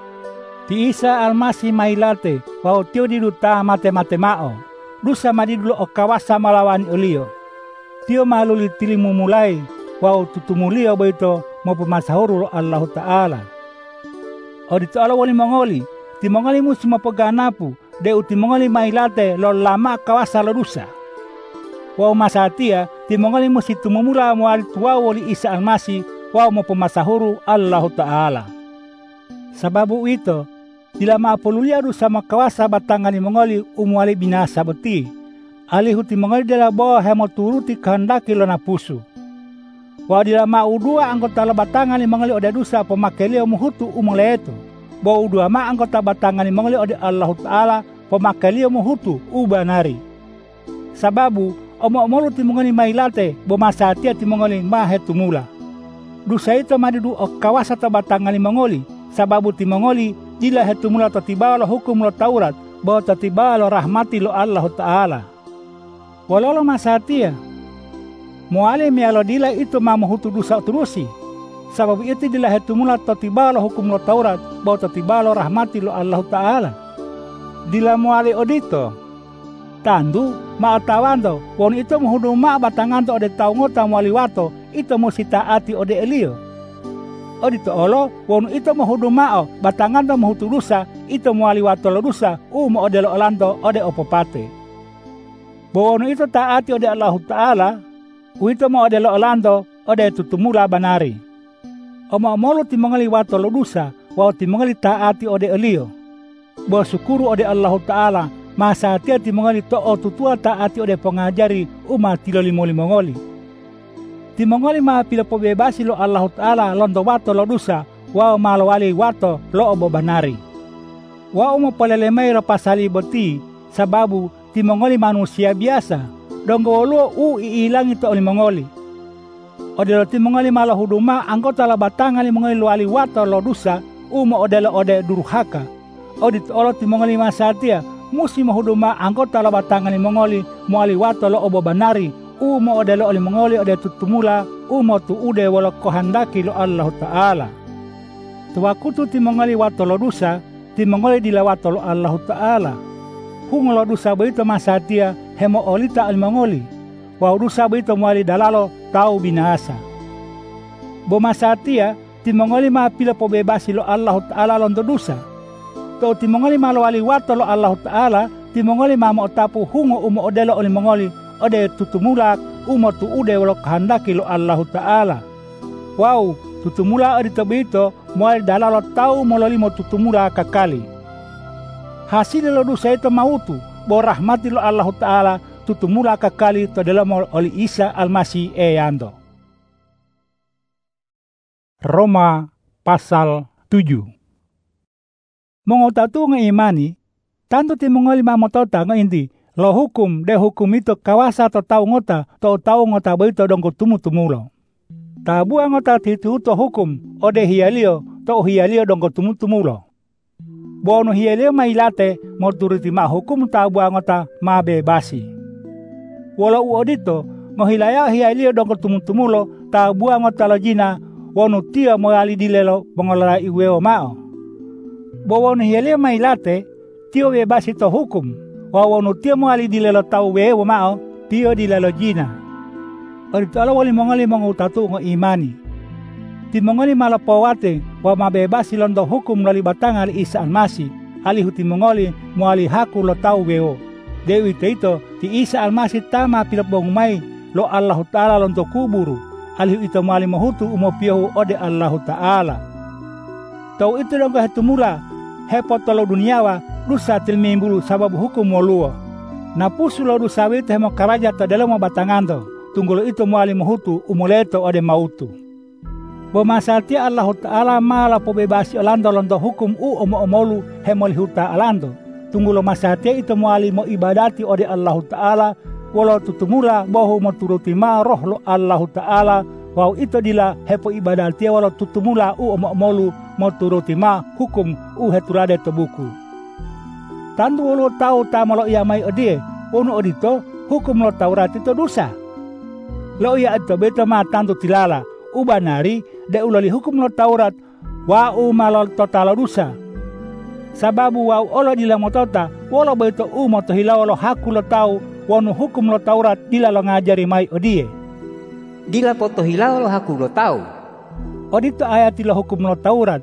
Speaker 1: Ti Isa Almasih mailate wau tio di duta mate mao. Dusa madidulo o kawasa malawani olio. Tio maluli tilimu mulai wau tutumulio boito maupun masahuru Allah Ta'ala. Odito ala wali mongoli, ti mongoli musi mapaganapu, de uti mongoli mailate lo lama kawasa lo dusa. Wau masatia, ti mongoli musi tumumula muali tuwa wali Isa Almasih, wau maupun masahuru Allah Ta'ala. Sababu ito, tila maapululia dusa makawasa batangani mongoli umuali binasa beti. Alihu ti mongoli dela bawa hemo turuti kehendaki lo napusu. Wadila maudua anggota batangan ni mengali ode dusa pemakelio muhutu umuleto. Bau dua ma anggota batangan ni mengali ode Allah Ta'ala pemakelio muhutu ubanari. Sababu omo ti mengali mailate bo masatia ti mengali mahe tumula. Dusa itu madidu o kawasa ta batangan ni mengali. Sababu ti mengali dila hetumula tatiba lo hukum lo Taurat bo tatiba lo rahmati lo Allah Ta'ala. Walau masatia muali mialo dila itu mamuhutu dusa terusi. Sababu itu dila hetumula tatibalo hukum lo Taurat bau tatibalo rahmati lo Allah Ta'ala. Dila muali odito tandu maatawando won itu muhudu ma batanganto ode taungota muali wato itu musita ati ode elio. Odito olo won itu muhudu mao batanganto muhutu dusa itu muali wato lo dusa umo ode lo olando ode opopate. Bono itu taati ode Allah Ta'ala. Uito mo ode lo olando ode tutumula banari. Omo molo timongali wato lo dusa wau timongali taati ode elio. Bo syukuru ode Allah Ta'ala masa tia timongali to o tutua taati ode pengajari umat tilo limoli mongoli. Timongoli ma pila pobebasi lo Allah Ta'ala londo wato lo dusa wau malawali wato lo obo banari. Wau mo polelemai lo pasali boti sababu timongoli manusia biasa. Donggo lo iilangi to mongoli. Odelo ti mongoli malo huduma anggota la batangan mongoli lo ali wato lo dusa umo odelo ode durhaka. Odit olo ti mongoli masatia musi huduma anggota la batangan mongoli mo ali wato lo obo banari umo odelo oli mongoli ode tutumula umo tu ude wala kohandaki lo Allah Ta'ala. Tuwakutu ti mongoli wato lo dusa ti mongoli dilawato lo Allah Ta'ala. Hung lo dusa beito masatia hemo olita al-mongoli. Wau dusa beito muali dalalo tau binasa. Bo masatia ti mongoli ma pila pobebasi lo Allah Ta'ala londo dusa. To ti mongoli ma lo wali wato lo Allah Ta'ala ti mongoli ma mo tapu hungo umo odelo oli mongoli ode tutumulak umo tu ude walo kehendaki lo Allah Ta'ala. Wau tutumula ode tobito muali dalalo tau mololimo tutumula kakali. Hasil lo dusa itu mautu bo rahmati lo Allah Ta'ala tutumula kakali to dalam oli Isa Almasih eando. Roma pasal 7. Mengotatu ngeimani, tantu timongoli mamotota ngeinti, lo hukum de hukum itu kawasa to tau ngota beito dongko tumu-tumulo. Tabua ngota titu to hukum, ode hialio dongko tumu-tumulo. Bono hialio mailate, moturuti ma hukum tabua ngota ma bebasi. Walau uodito, ngohilaya hialio dongko tumu-tumulo, tabua ngota lojina, wonu tia moali dilelo pengolara iweo mao. Bawonu hialio mailate, tio bebasi to hukum, wawonu tia moali dilelo tau weo mao, tio dilelo jina. Orito ala wali mongoli mongutatu ngo imani. Ti mongoli malapawate wa mabebasi londo hukum lali batanga li Isa Almasi, ali huti mongoli moali haku lo tau weo. Dewi teito ti Isa Almasi tama pilapong mai lo Allah Ta'ala londo kuburu, ali ito moali mahutu umopiohu ode Allah Ta'ala. Tau itu dongko hetumula, hepotolo duniawa, dusa tilmimbulu sababu hukum moluo. Napusu lo dusa wito hemo karaja to dalam batangando, tunggulo itu moali mahutu umuleto ode mautu. Bomasati Allah Ta'ala mala pobebasi olando londo hukum omolu hemoli huta alando. Tunggulo masati itu moali mo ibadati ode Allah Ta'ala, walau tutumula bohu mo turuti ma roh lo Allah Ta'ala, wau itu dila hepo ibadati walau tutumula omolu mo turuti ma hukum heturade tebuku. Tandu lo tau tamalo ia mai odie, ono odito hukum lo Taurat itu dosa. Lo ia itu beta ma tandu tilala, ubanari de ulali hukum lo Taurat, wa malol total dosa. Sababu wa olo dila motota, walo beto moto hilau lo haku lo tau, wonu hukum lo Taurat dila lo ngajari mai odie.
Speaker 2: Dila poto hilau lo haku lo tau.
Speaker 1: Odito ayati lo hukum lo Taurat.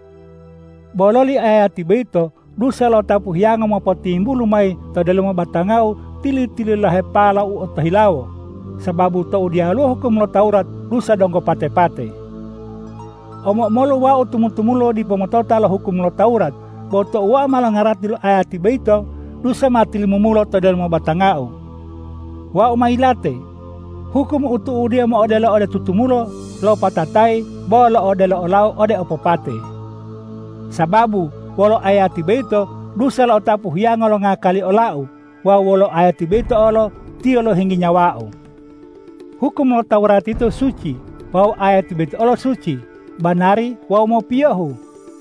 Speaker 1: Bololi ayati beto, dusa lo tapu hianga mo potimbulu mai to dalam batangau tili-tili lo hepala oto hilau. Sababu to dialo hukum lo Taurat dusa dongko pate-pate. Omok molo wa tumu-tumulo di pemotota lo hukum lo Taurat. Boto wa malangarat dilo ayati beito dusa matili mumulo to dalam batangau. Wa umailate hukum utu udia mo odela ode tutumulo lo patatai bolo odela olau ode opopate. Sababu walo ayati beito dusa lo tapu hianga lo ngakali olau wa walo ayati beito olo tio lo hinggi nyawao. Hukum lo Taurat itu suci, wa ayati beito olo suci, banari wa mo piyahu.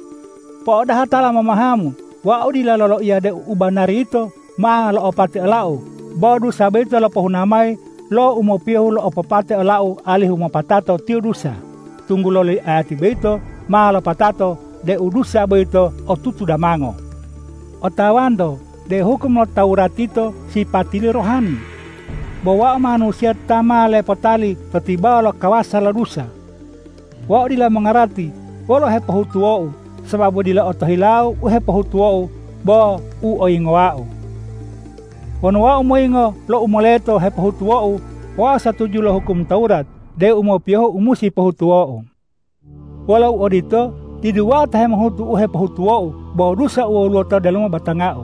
Speaker 1: Po dah hatala mamahamu, wa udila lolo iya de ubanari itu, ma lo opate elau, bodu sabeto lo pohunamai, lo umopiahu lo opopate elau, alihu mapatato tiu dusa. Tunggu loli ayati beito, ma lo patato, de udusa beito, o tutu damango. Otawando, de hukum lo Taurat itu, si patili rohani. Bawa manusia tama lepotali, tetiba lo kawasa lo dusa. Wa udila mengarati, walo hepahutuou, sababu dila otohilau uhepahutuou bo oingowau. Wano wa umoingo lo umoleto hepahutuou wa satuju lo hukum Taurat de umopioho umusi pahutuou. Walau odito diduwa tahemahutu uhepahutuou bo dusa uoluto dalam batangao.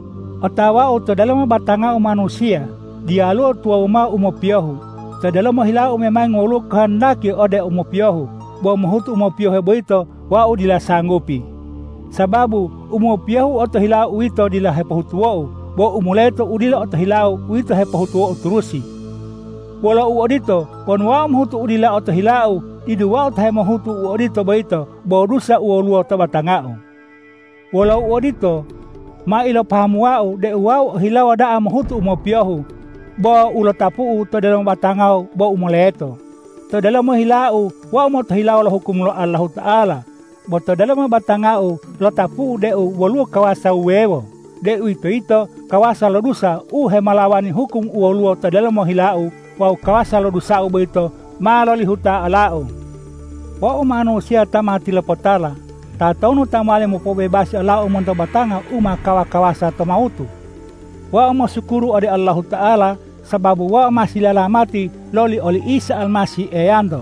Speaker 1: Otawa uto dalam batangao manusia dialu tua uma umopioho. Sa dalam hilau memang ngolu kehendaki ode umopioho bo mahutu umopioho boito wa udila sanggupi. Sababu umopiohu oto hilau uito dila hepahutuou, bo umuleto udila oto hilau uito hepahutuou turusi. Walau uodito, pon wa umhutu udila oto hilau, diduwa oto hemahutu uodito boito, bo dusa uoluo tabatangao. Walau uodito, ma ilo pahamu wau de wau hilau ada amahutu umopiohu, bo ulo tapu to dalam batangao bo umuleto. To dalam hilau wa umoto hilau lo hukum lo Allah Ta'ala. Boto dalam batangau lo tapu de walu kawasa uwewo de itu kawasa lo dusa hemalawani hukum uwalu to dalam hilau wa kawasa lo dusa ubeito malo lihuta alao wa manusia tamati lepotala ta taunu tamale mo pobebasi alao monto batanga kawasa to mautu wa masukuru ade Allah Ta'ala sababu wa masilalamati loli oli Isa Almasi eyando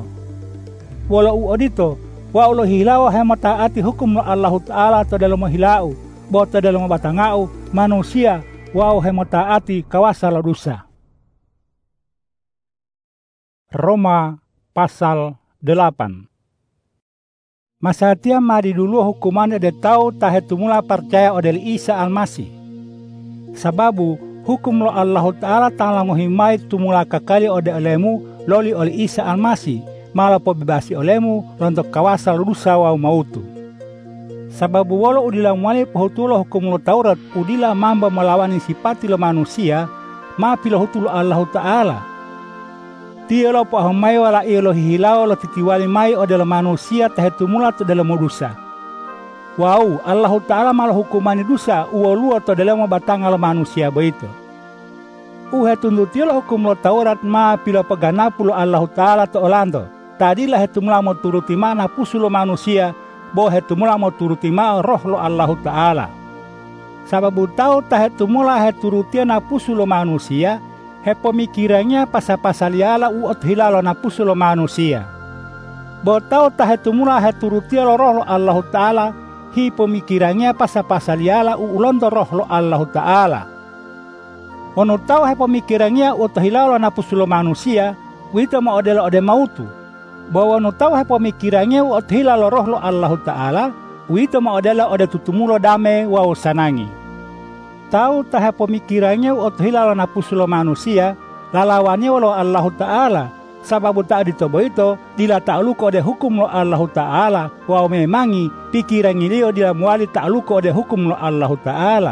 Speaker 1: walau odito wa ulo hilau hemataati hukum Allah Ta'ala to dalam hilau bota dalam batangau manusia wa hemataati kawasa lo dusa. Roma pasal 8. Masatia mari dulu hukuman ede tau tahe tumula percaya odel Isa Almasih. Sababu hukum lo Allah Ta'ala tangla ngohimai tumula kakali ode olemu loli oleh Isa Almasih, malah pobebasi olemu lontok kawasa rusa wa mautu. Sababu walo udila mwali pohutulo hukum lo Taurat udila mamba melawani sipati lo manusia, ma pilo hutulo Allah Ta'ala. Dia lo pahomai wala ia lo hihilau lo titiwali mai o dalam manusia tahetumula to dalam dosa. Wow, Allah Ta'ala malah hukumani dosa uwa to dalam batang lo manusia begitu. Hetunduti lo hukum lo Taurat ma pilo paganapu lo Allah Ta'ala to olando. Tadilah hetumula mo turuti mana pusulo manusia, bo hetumula mo turuti ma roh lo Allah Ta'ala. Sababu tahu tahetumula heturuti na pusulo manusia, he pemikirannya pasal-pasaliala uot hilalo na pusulo manusia. Botau tahetumula heturutia lo roh lo Allah Ta'ala, hi pemikirannya pasal-pasaliala ulondo roh lo Allah Ta'ala. Ono tau he pemikirannya uot hilalo na pusulo manusia, wito ma odelo ode mautu. Bahwa ono tau he pemikirannya uot hilalo roh lo Allah Ta'ala, wito ma odelo ode tutumulo dame wa sanangi. Tahu tahe pemikirannya uot hilalo na pusulo manusia, lalawannya walau Allah Ta'ala, sababu tak ditobo itu, dila ta'luko ode hukum lo Allah Ta'ala, wa memangi pikiran ilio dila muali ta'luko ode hukum lo Allah Ta'ala.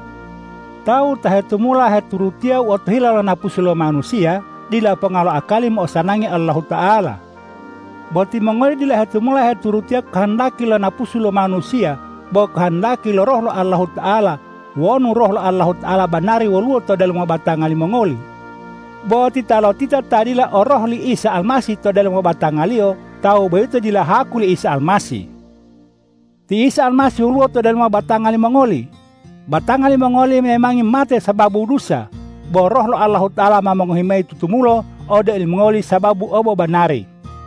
Speaker 1: Tahu tahe tumula he turutia uot hilalo na pusulo manusia, dila pengalo akali mo sanangi Allah Ta'ala. Boti mengoli dila he tumula he turutia kehendaki lo na pusulo manusia, bo kehendaki lo roh lo Allah Ta'ala, wonu roh Allah Ta'ala banari waluo to dalam batangali mongoli. Bo titalo tita tadila roh li Isa Almasih to dalam batangalio, tahu begitu dila haku li Isa Almasih. Ti Isa Almasih waluo to dalam batangali mongoli. Batangali mongoli memang mate sababu dosa. Bo roh Allah Ta'ala mamanguhimai tutumulo ode il mongoli sababu obo banari.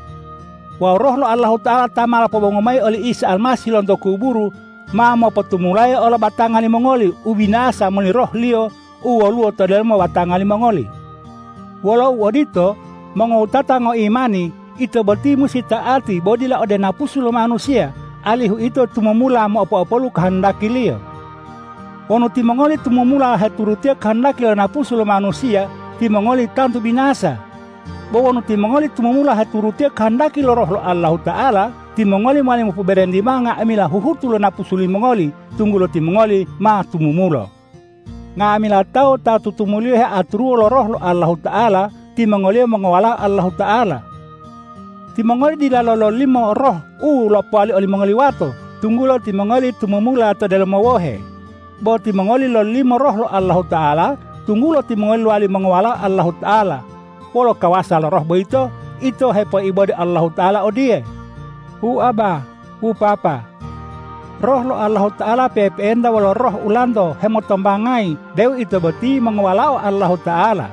Speaker 1: Wa roh Allah Ta'ala tamala pobongomai oleh Isa Almasih londo kuburu, mamo petumulai ola batangali mongoli ubinasa muli roh lio uwaluo to dalam batangali mongoli. Walau wadito mengutata ngo imani itu berarti musi taati bodila ode napusulo manusia alihu itu tumumula mo apa-apa kehendaki lio. Wono ti mongoli tumumula haturutia kehendaki lo napusulo manusia ti mongoli tantu binasa. Wono ti mongoli tumumula haturutia kehendaki lo roh lo Allah Ta'ala, ti mongoli mali mo puberendi nga amila huhutulo na pusuli mongoli tunggulo ti mongoli ma tumumulo nga amila tau ta tutumulio he atruo lo roh lo Allah Ta'ala ti mongoli mengawala Allah Ta'ala ti mongoli di lalolo limo roh lo pali oli mongoli wato tunggulo ti mongoli tumumula to dalam wohe bo ti mongoli lo limo roh lo Allah Ta'ala tunggulo ti mongoli wali mengawala Allah Ta'ala walo kawasa lo roh boito ito he po ibadi Allah Ta'ala odie. Aba, papa. Roh lo Allah Ta'ala pependa walau roh ulando hemotombangai dew itu beti mengewalau Allah Ta'ala.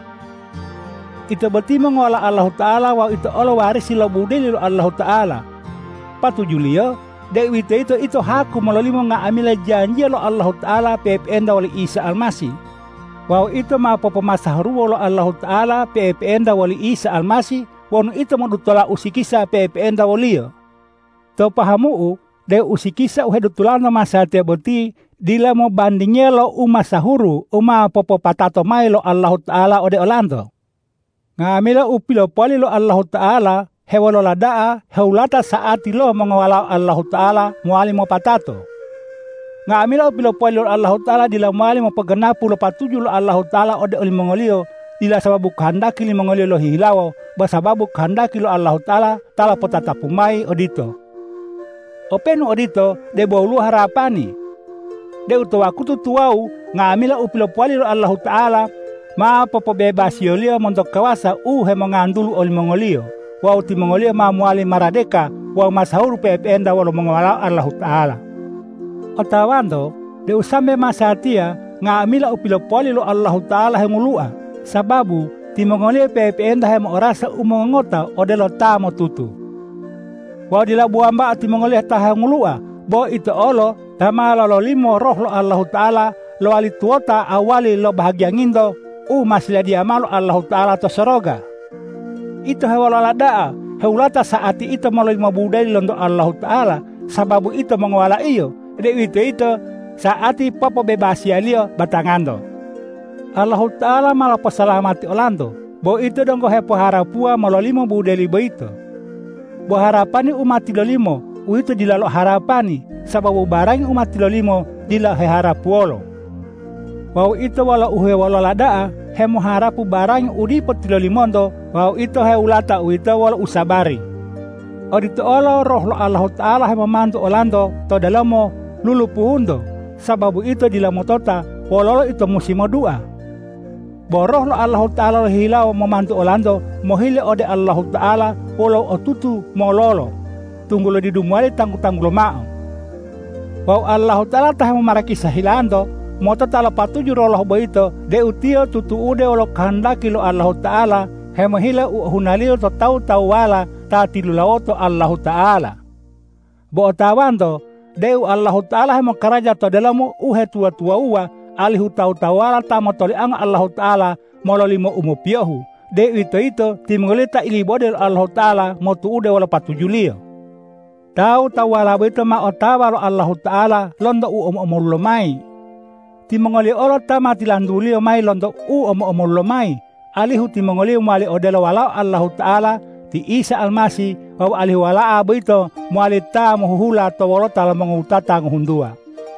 Speaker 1: Itu beti mengewala Allah Ta'ala wa itu olo warisi lo budeli lo Allah Ta'ala. Patu Julio, dew itu haku melalui mengambil janji lo Allah Ta'ala pependa wali Isa Almasih. Wa itu ma pemasahru lo Allah Ta'ala pependa wali Isa Almasih, wanu itu mendutola usikisa pependa walio. To pahamu de usikisa uhedutulano masatia boti dila mo bandingnya lo umasahuru popo patato mai lo Allah Ta'ala ode olando. Ngamila upilo poli lo Allah Ta'ala hewalo ladaa heulata saati lo mengawala Allah Ta'ala muali mo patato. Ngamila upilo poli lo Allah Ta'ala dila muali mo paganapu lo patuju lo Allah Ta'ala ode oli mongolio dila sababu kehendaki li mongolio lo hilawo basababu kehendaki lo Allah Ta'ala tala potatapu mai odito. Openu odito de bolu harapani. De utowakutu tuau ngamila upilo poli lo Allah Ta'ala ma popo bebasi olio montok kawasa he mengandulu oli mongolio. Wa uti mongolio ma muali maradeka wa masahuru pependa walo mengawala Allah Ta'ala. Otawando de usambe masatia ngamila upilo poli lo Allah Ta'ala hengulua sababu ti mongolio pependa he orasa umongota odelo tamo tutu. Wa dila buamba ati mongoleh tahangulua bo itu olo tamala lo limo roh lo Allah Ta'ala lo alituota awali lo bahagia ngindo masila dia malu Allah Ta'ala to soroga. Itu hewala ladaa heulata saati itu malo mabudai londo Allah Ta'ala sababu itu mengwala iyo, de itu saati popo bebasi alio batangando. Allah Ta'ala malah pasalamati olando, bo itu dongko hepo harapua malolimo budeli bo itu. Bo harapani umat lolimo, itu dilalo harapani, sababu barang umat lolimo dila he harapuolo. Wau itu wala uhe wala ladaa, hemo harapu barang udipot lolimondo, wau itu he ulata itu wala usabari. Odito olo roh lo Allah Ta'ala hemo mantu olando, to dalamo lulu puhundo, sababu itu dilamo tota, walolo itu musimo dua. Boroh lo Allah Ta'ala hilau memantu olando, mohile ode Allah Ta'ala, walau otutu mololo, tunggu lo didumuali tanggu-tanggu lo mao. Wau Allah Ta'ala tah memaraki sahilando, moto tala patuju roh boito, de utio tutu ude olo kehendaki lo Allah Ta'ala, hemohila hunalio to tau wala, ta tilulaoto Allah Ta'ala. Bo otawando, deu Allah Ta'ala hemo karaja to dalamu uhe tua-tua uwa, alihu tau-tawala tamo toli ang Allah Ta'ala, mololimo umupiohu. De itu timngolita ilibodel Allah Ta'ala, motu ude wala patujulio. Tau-tawala boito ma otawa lo Allah Ta'ala, londo umulomai. Timongoli olo tama tilandulio mai londo umulomai. Alihu timongoli umali odelo walau Allah Ta'ala, ti Isa Almasi, waw alihu wala aboito, muali ta muhula to walo tala mengutata ngundua.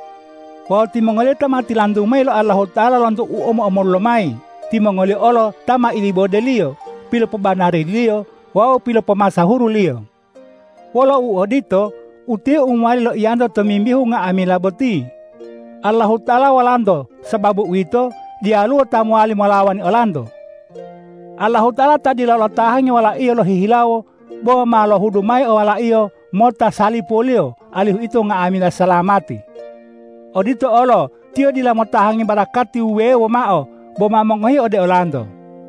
Speaker 1: Waw timongoli tama tilandu mai lo Allah Ta'ala londo umulomai. Timongoli olo tama ilibodelio, pilo pebanari lio, waw pilo pemasahuru lio. Walau odito, uti umali lo iando temimbihu nga amila boti. Allah Ta'ala walando, sababu wito, dialu tamuali malawani olando. Allah Ta'ala tadi lo tahangnya wala iyo lo hihilawo, bo malo hudumai o wala iyo, mota salipolio, alihu itu nga amila salamati. Odito olo, tio dila motahangnya barakati uwewo mao, bo mamongohi ode olando.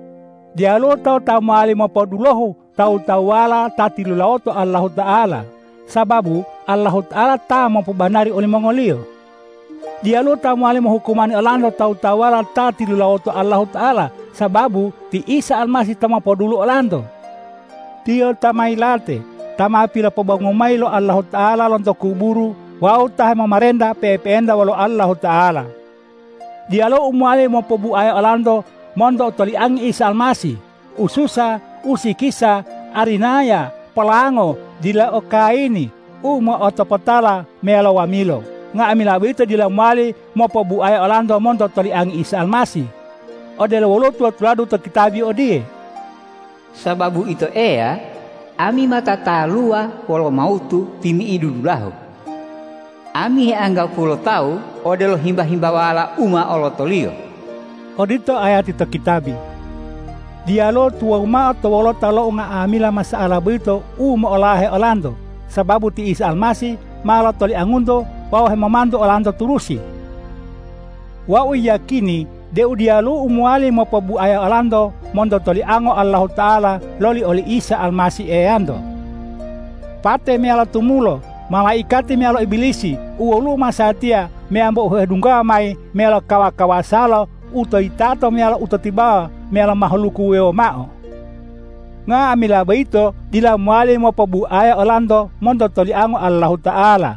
Speaker 1: Dialu tau tamuali mopodulohu, tau wala tatilulaoto Allah Ta'ala, sababu Allah Ta'ala ta mampubanari oli mongolio. Dialu tamuali mohukumani olando tau wala tatilulaoto Allah Ta'ala, sababu ti Isa Almasi tama podulu olando. Tio tamailate, tama pila pobangumai lo Allah Ta'ala lonto kuburu, wau tahe mamarenda pepeenda walo Allah Ta'ala. Dialu umuali mopobuaya olando, mondo toli ang Isa Almasi, ususa, usikisa, arinaya, pelango, dila okaini, umo otopotala, melo wamilo. Nga amilabu itu dila muali mopobuaya olando mondo toli ang Isa Almasi. Odele wolo tua-tuadu to kitabi odie.
Speaker 2: Sababu itu ami mata talua walo mautu timi idudulahu. Ami anggap pulo tahu odelo himba-himba wala uma olotolio.
Speaker 1: Odito ayat itu kitabi. Dialo tua uma to wolo talo nga amila masaala buito olahe olando. Sababu ti Isa Almasi malo toli angundo wao hemamando olando turusi. Wao yakini deu dialu umuali mopobuaya olando mondo toli ango Allah Ta'ala loli oli Isa Almasi eando. Pate mealo tumulo, malaikati mealo ibilisi, uolu masatia meambo hedungga mai mealo kawasalo utoitato mealo utotiba mealo mahluku weo mao. Nga amila baito dila muali mopobuaya olando mondo toli ango Allah Ta'ala.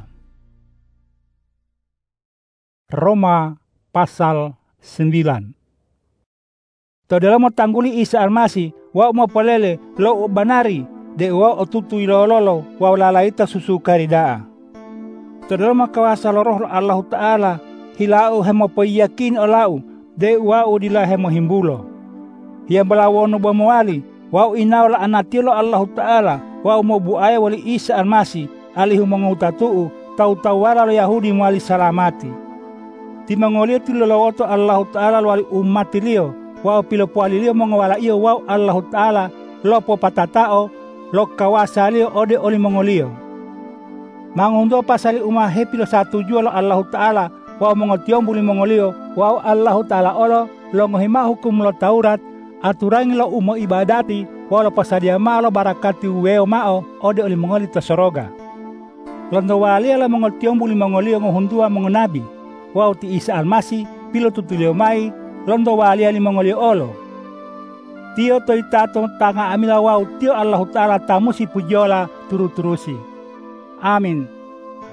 Speaker 1: Roma pasal 9. Todela mo tangguli Isa Almasi, wa mo polele lo banari, de wa otutu ilololo, wa lalaita susukaridaa. Todela mo kawasa roh Allah Ta'ala, hilau hemo poyakin olau, de wa udila hemo himbulo. Hiya balawono bamuali, wa inaw la anatilo Allah Ta'ala, wa mo buaya wali Isa Almasi, alihu mangutatu, tau-tawara lo Yahudi muali salamati. Timangolio tilolowoto Allah Ta'ala wali umatilio, wao pilopualilio mongawala iyo wao Allah Ta'ala, lopo patatao, lo kawasalio ode oli mongolio. Mangundo pasali umahe pilo satu jualo Allah Ta'ala, wao mongotiyombuli mongolio, wao Allah Ta'ala olo, lo ngohima hukum lo Taurat, aturangi lo umo ibadati, wao lo pasadia malo barakati uweo mao, ode oli mongoli tosoroga. Londo wali ala mongotiyombuli mongolio ngohundua mongonabi. Wau ti Isa Almasi pilo tutulio mai londo wali ali mongolio olo. Tio toi tato tanga amila wau tio Allah Ta'ala tamusi pujola turu-turusi. Amin.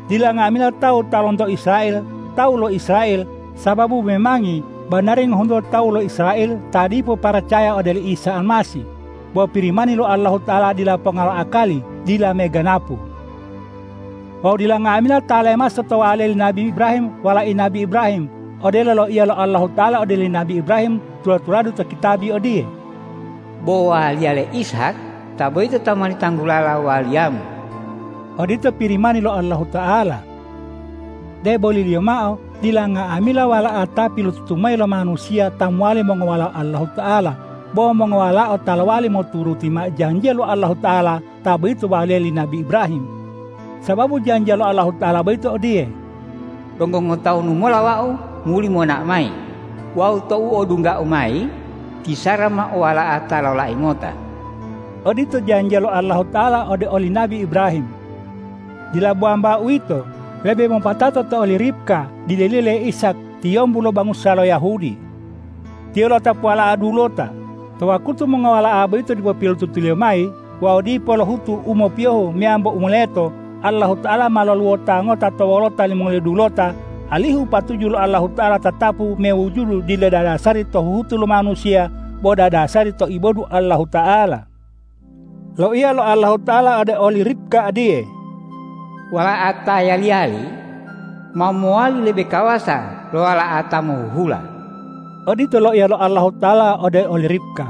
Speaker 1: Dila ngamila tahu talonto Israel, tahu lo Israel, sababu memangi banaring hondo tahu lo Israel tadi po percaya odeli Isa Almasih. Bahwa pirimani lo Allah Ta'ala dila pengalo akali, dila meganapu. Bahwa dila ngamila talema setawa aleli Nabi Ibrahim, walai Nabi Ibrahim, odela lo iya lo Allah Ta'ala odeli Nabi Ibrahim, tura-turadu ta kitabi odie.
Speaker 2: Bahwa liale Ishak, tabo itu tamani tanggulala waliamu.
Speaker 1: Odito pirimani lo Allah Ta'ala. De boli liyo mao, dila ngamila wala atapi lo tutumay lo manusia tamwali mongwala Allah Ta'ala. Bahwa mengawala o talawali mo turuti ma janji lo Allah Ta'ala tabo itu waleli Nabi Ibrahim. Sababu janji lo Allah Ta'ala ba itu odie.
Speaker 2: Donggong tau numola wau muli mo nak mai. Wau tau odungga umai kisara ma wala atala la ingota.
Speaker 1: Odito janji lo Allah Ta'ala ode oli Nabi Ibrahim. Dila buamba uito lebih mempatato to oli Ribka dilelele Ishak tiombulo bangusalo Yahudi. Tiolo tapuala adulota. Tawakutu mengawala aba itu di papil tutulio mai, wao di polo hutu umo pioho miambo umuleto, Allah Ta'ala malaluota ngota tawalota limole dulota, alihu patujulo Allah Ta'ala tatapu mewujudu di ledadasari to hutu lo manusia, boda dasari to ibodu Allah Ta'ala. Lo iya lo Allah Ta'ala ada oli Ribka adie.
Speaker 2: Wala ata yali-yali, mamuali lebih kawasan, lo wala ata muhula.
Speaker 1: Odito lo iya lo Allah Ta'ala ode oli Ribka.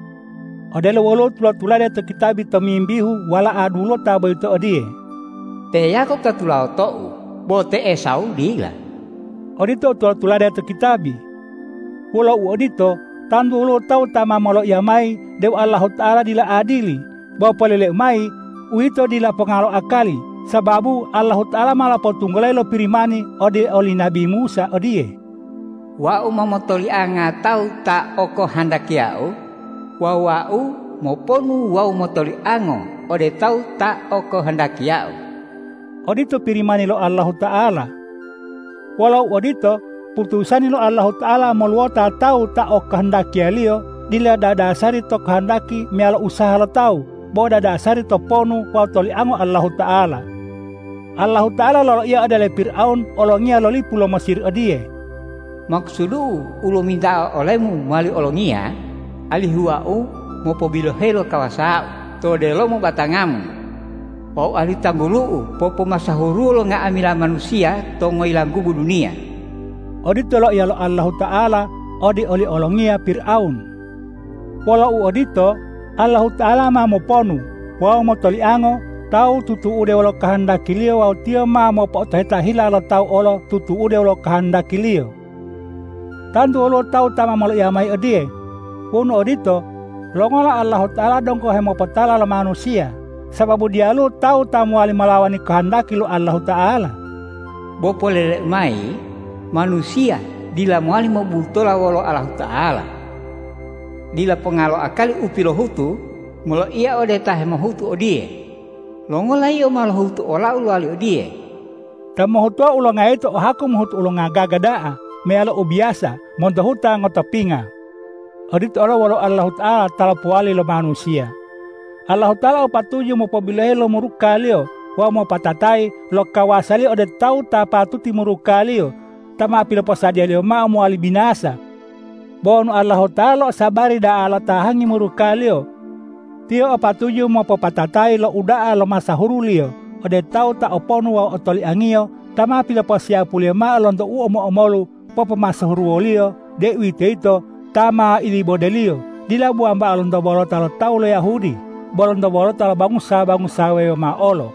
Speaker 1: Ode lo wolo tula-tula de to kitabi to mimbihu wala adulo tabo itu odie.
Speaker 2: Te Yakob tatulao tou, bote Esau dila.
Speaker 1: Odito tula-tula de to kitabi. Wolo odito tandu lo tau tama molo yamai dew Allah Ta'ala dila adili. Bawa polele mai uito dila pengalo akali. Sababu Allah Ta'ala malah potunggulai lo pirimani ode oli Nabi Musa odie.
Speaker 2: Wau mamotoli anga tau ta oko handakiau, wau moponu wau motoli ango, ode tau ta oko handakiau.
Speaker 1: Odito pirimani lo Allah Ta'ala. Walau odito putusani lo Allah Ta'ala molwota tau ta oko handakialio, dila dadasari to kehendaki miala usaha lo tau, bahwa dadasari to ponu wau toli ango Allah Ta'ala. Allah Ta'ala lo ia adalah Fir'aun, olongia lo lipu lo Mesir odie.
Speaker 2: Maksudu ulo minta olehmu mali olongia alihuau mo pobilo helo kawasau to delo mo batangamu pau ali tanggulu popo masahuru lo nga amila manusia to ngoilang kubu dunia.
Speaker 1: Odito lo ya lo Allah Ta'ala odi oli olongia Fir'aun. Walau odito Allah Ta'ala ma mo ponu wau mo toli ango tau tutu ude lo kahandaki lio wau tio ma mo po tahila lo tau olo tutu ude lo kahandaki lio. Tantu lo tau tama malo yamai odie. Puno odito, longola Allah Ta'ala dongko hemo petala lo manusia. Sababu dia lo tau tamu ali malawani kehendaki lo Allah Ta'ala.
Speaker 2: Bopole mai manusia dila muali mo butola wolo Allah Ta'ala. Dila pengalo akali upilo hutu, mulo ia ode tahemo hutu odie. Longola iyo malo hutu ola ulu ali odie.
Speaker 1: Tamo hutu ulo ngaito ohakum hutu ulo ngagadaa. Mealo ubiasa, monta huta ngota pinga. Odito ora walo Allah Ta'ala talapuali lo manusia. Allah Ta'ala o patuju mo pobilehe lo murukalio, wa mo patatai lo kawasali ode tau ta patuti murukalio, tama pilo posadia lio ma mo ali binasa. Bonu Allah Ta'ala sabari da ala tahangi murukalio. Tio o patuju mo popatatai lo udaa lo masahurulio, ode tau ta oponu wa otoli angio, tama pilo posia pulio ma londo uomo-omolu, popo masahuruolio, de witeito, tama ili bodelio, dila buamba alondo bolota lo tau lo Yahudi, bolondo bolota lo bangusa wewe maolo.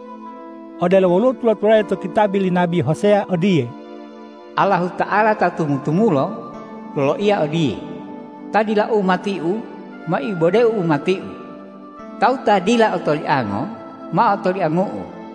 Speaker 1: Odelo wolutu lo turai to kitabili Nabi Hosea odie.
Speaker 2: Allah Ta'ala tatumulo, lo ia odie. Tadila umatiu, ma ibodeu umatiu. Tau tadila otoli ango, ma otoli ango.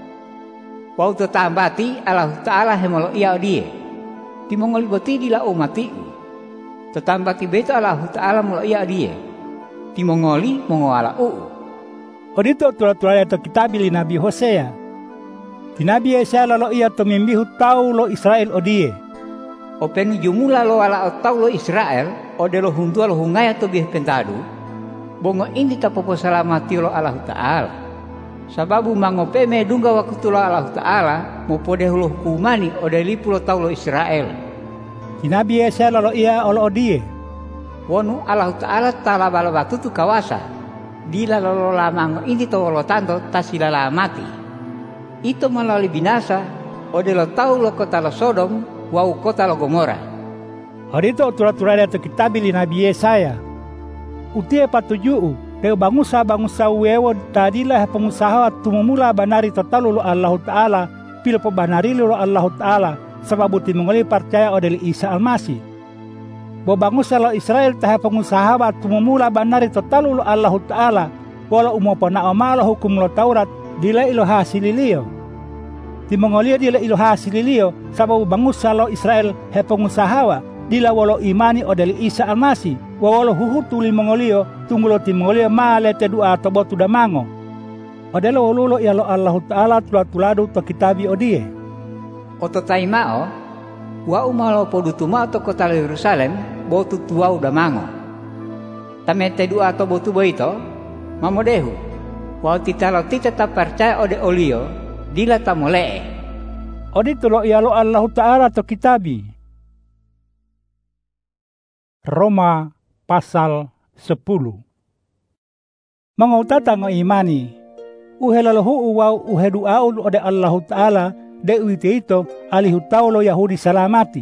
Speaker 2: Wau tambati Allah Ta'ala hemolo ia odie. Timongoli boti dila umati. Tetambati beta Allah Ta'ala mulo ia dia. Timongoli mongwala Odito tura-tura to kitabili Nabi Hosea. Ti Nabi Yesaya lo ia to mimbihu tau lo Israel odie. O pengi jumula lo ala tau lo Israel ode lo huntua lo hungaya to bih pentadu. Bongo indi ta popo salamati lo Allah Ta'ala. Sababu mangope me dunga waktu Allah Ta'ala mo pode hulu hukumani ode lipulo taulo Israel.
Speaker 1: Nabi Yesaya lolo ia olo odie.
Speaker 2: Wonu Allah Ta'ala tala bala waktu tu kawasa. Dila lolo lamango ini to lo tanto tasilala mati. Ito melalui binasa ode lo taulo kota lo Sodom wau kota lo Gomora.
Speaker 1: Odito tura-tura tu kitabili Nabi Yesaya. Utie patuju deu bangusa wewo tadilah pengusaha tumumula banari totalu Allah Ta'ala pilo banari lo Allah Ta'ala sababu timongoli percaya odeli Isa Almasih. Bo bangusa lo Israel tah pengusaha tumumula banari totalu Allah Ta'ala walau umopona omalo hukum lo Taurat dila ilo hasililio. Timongoli dila ilo hasililio sababu bangusa lo Israel he pengusaha dila walau imani odeli Isa Almasih. Wawalo huhutu limongolio tunggulo timongolio male te dua atau botu damango. Odelo wolulo ya lo Allah Ta'ala tuladu to kitabi odie.
Speaker 2: Oto taimao wa umalo podutuma to kota Yerusalem botu tua udamango. Tame te dua atau botu boito mamodehu. Wa titalo tetap percaya ode olio dila tamole.
Speaker 1: Odito lo ya lo Allah Ta'ala to kitabi. Roma pasal 10. Mangutata ngo imani. Uhelalahu uwau uheduaul ode Allah Ta'ala de uiteito alihu taulo Yahudi salamati.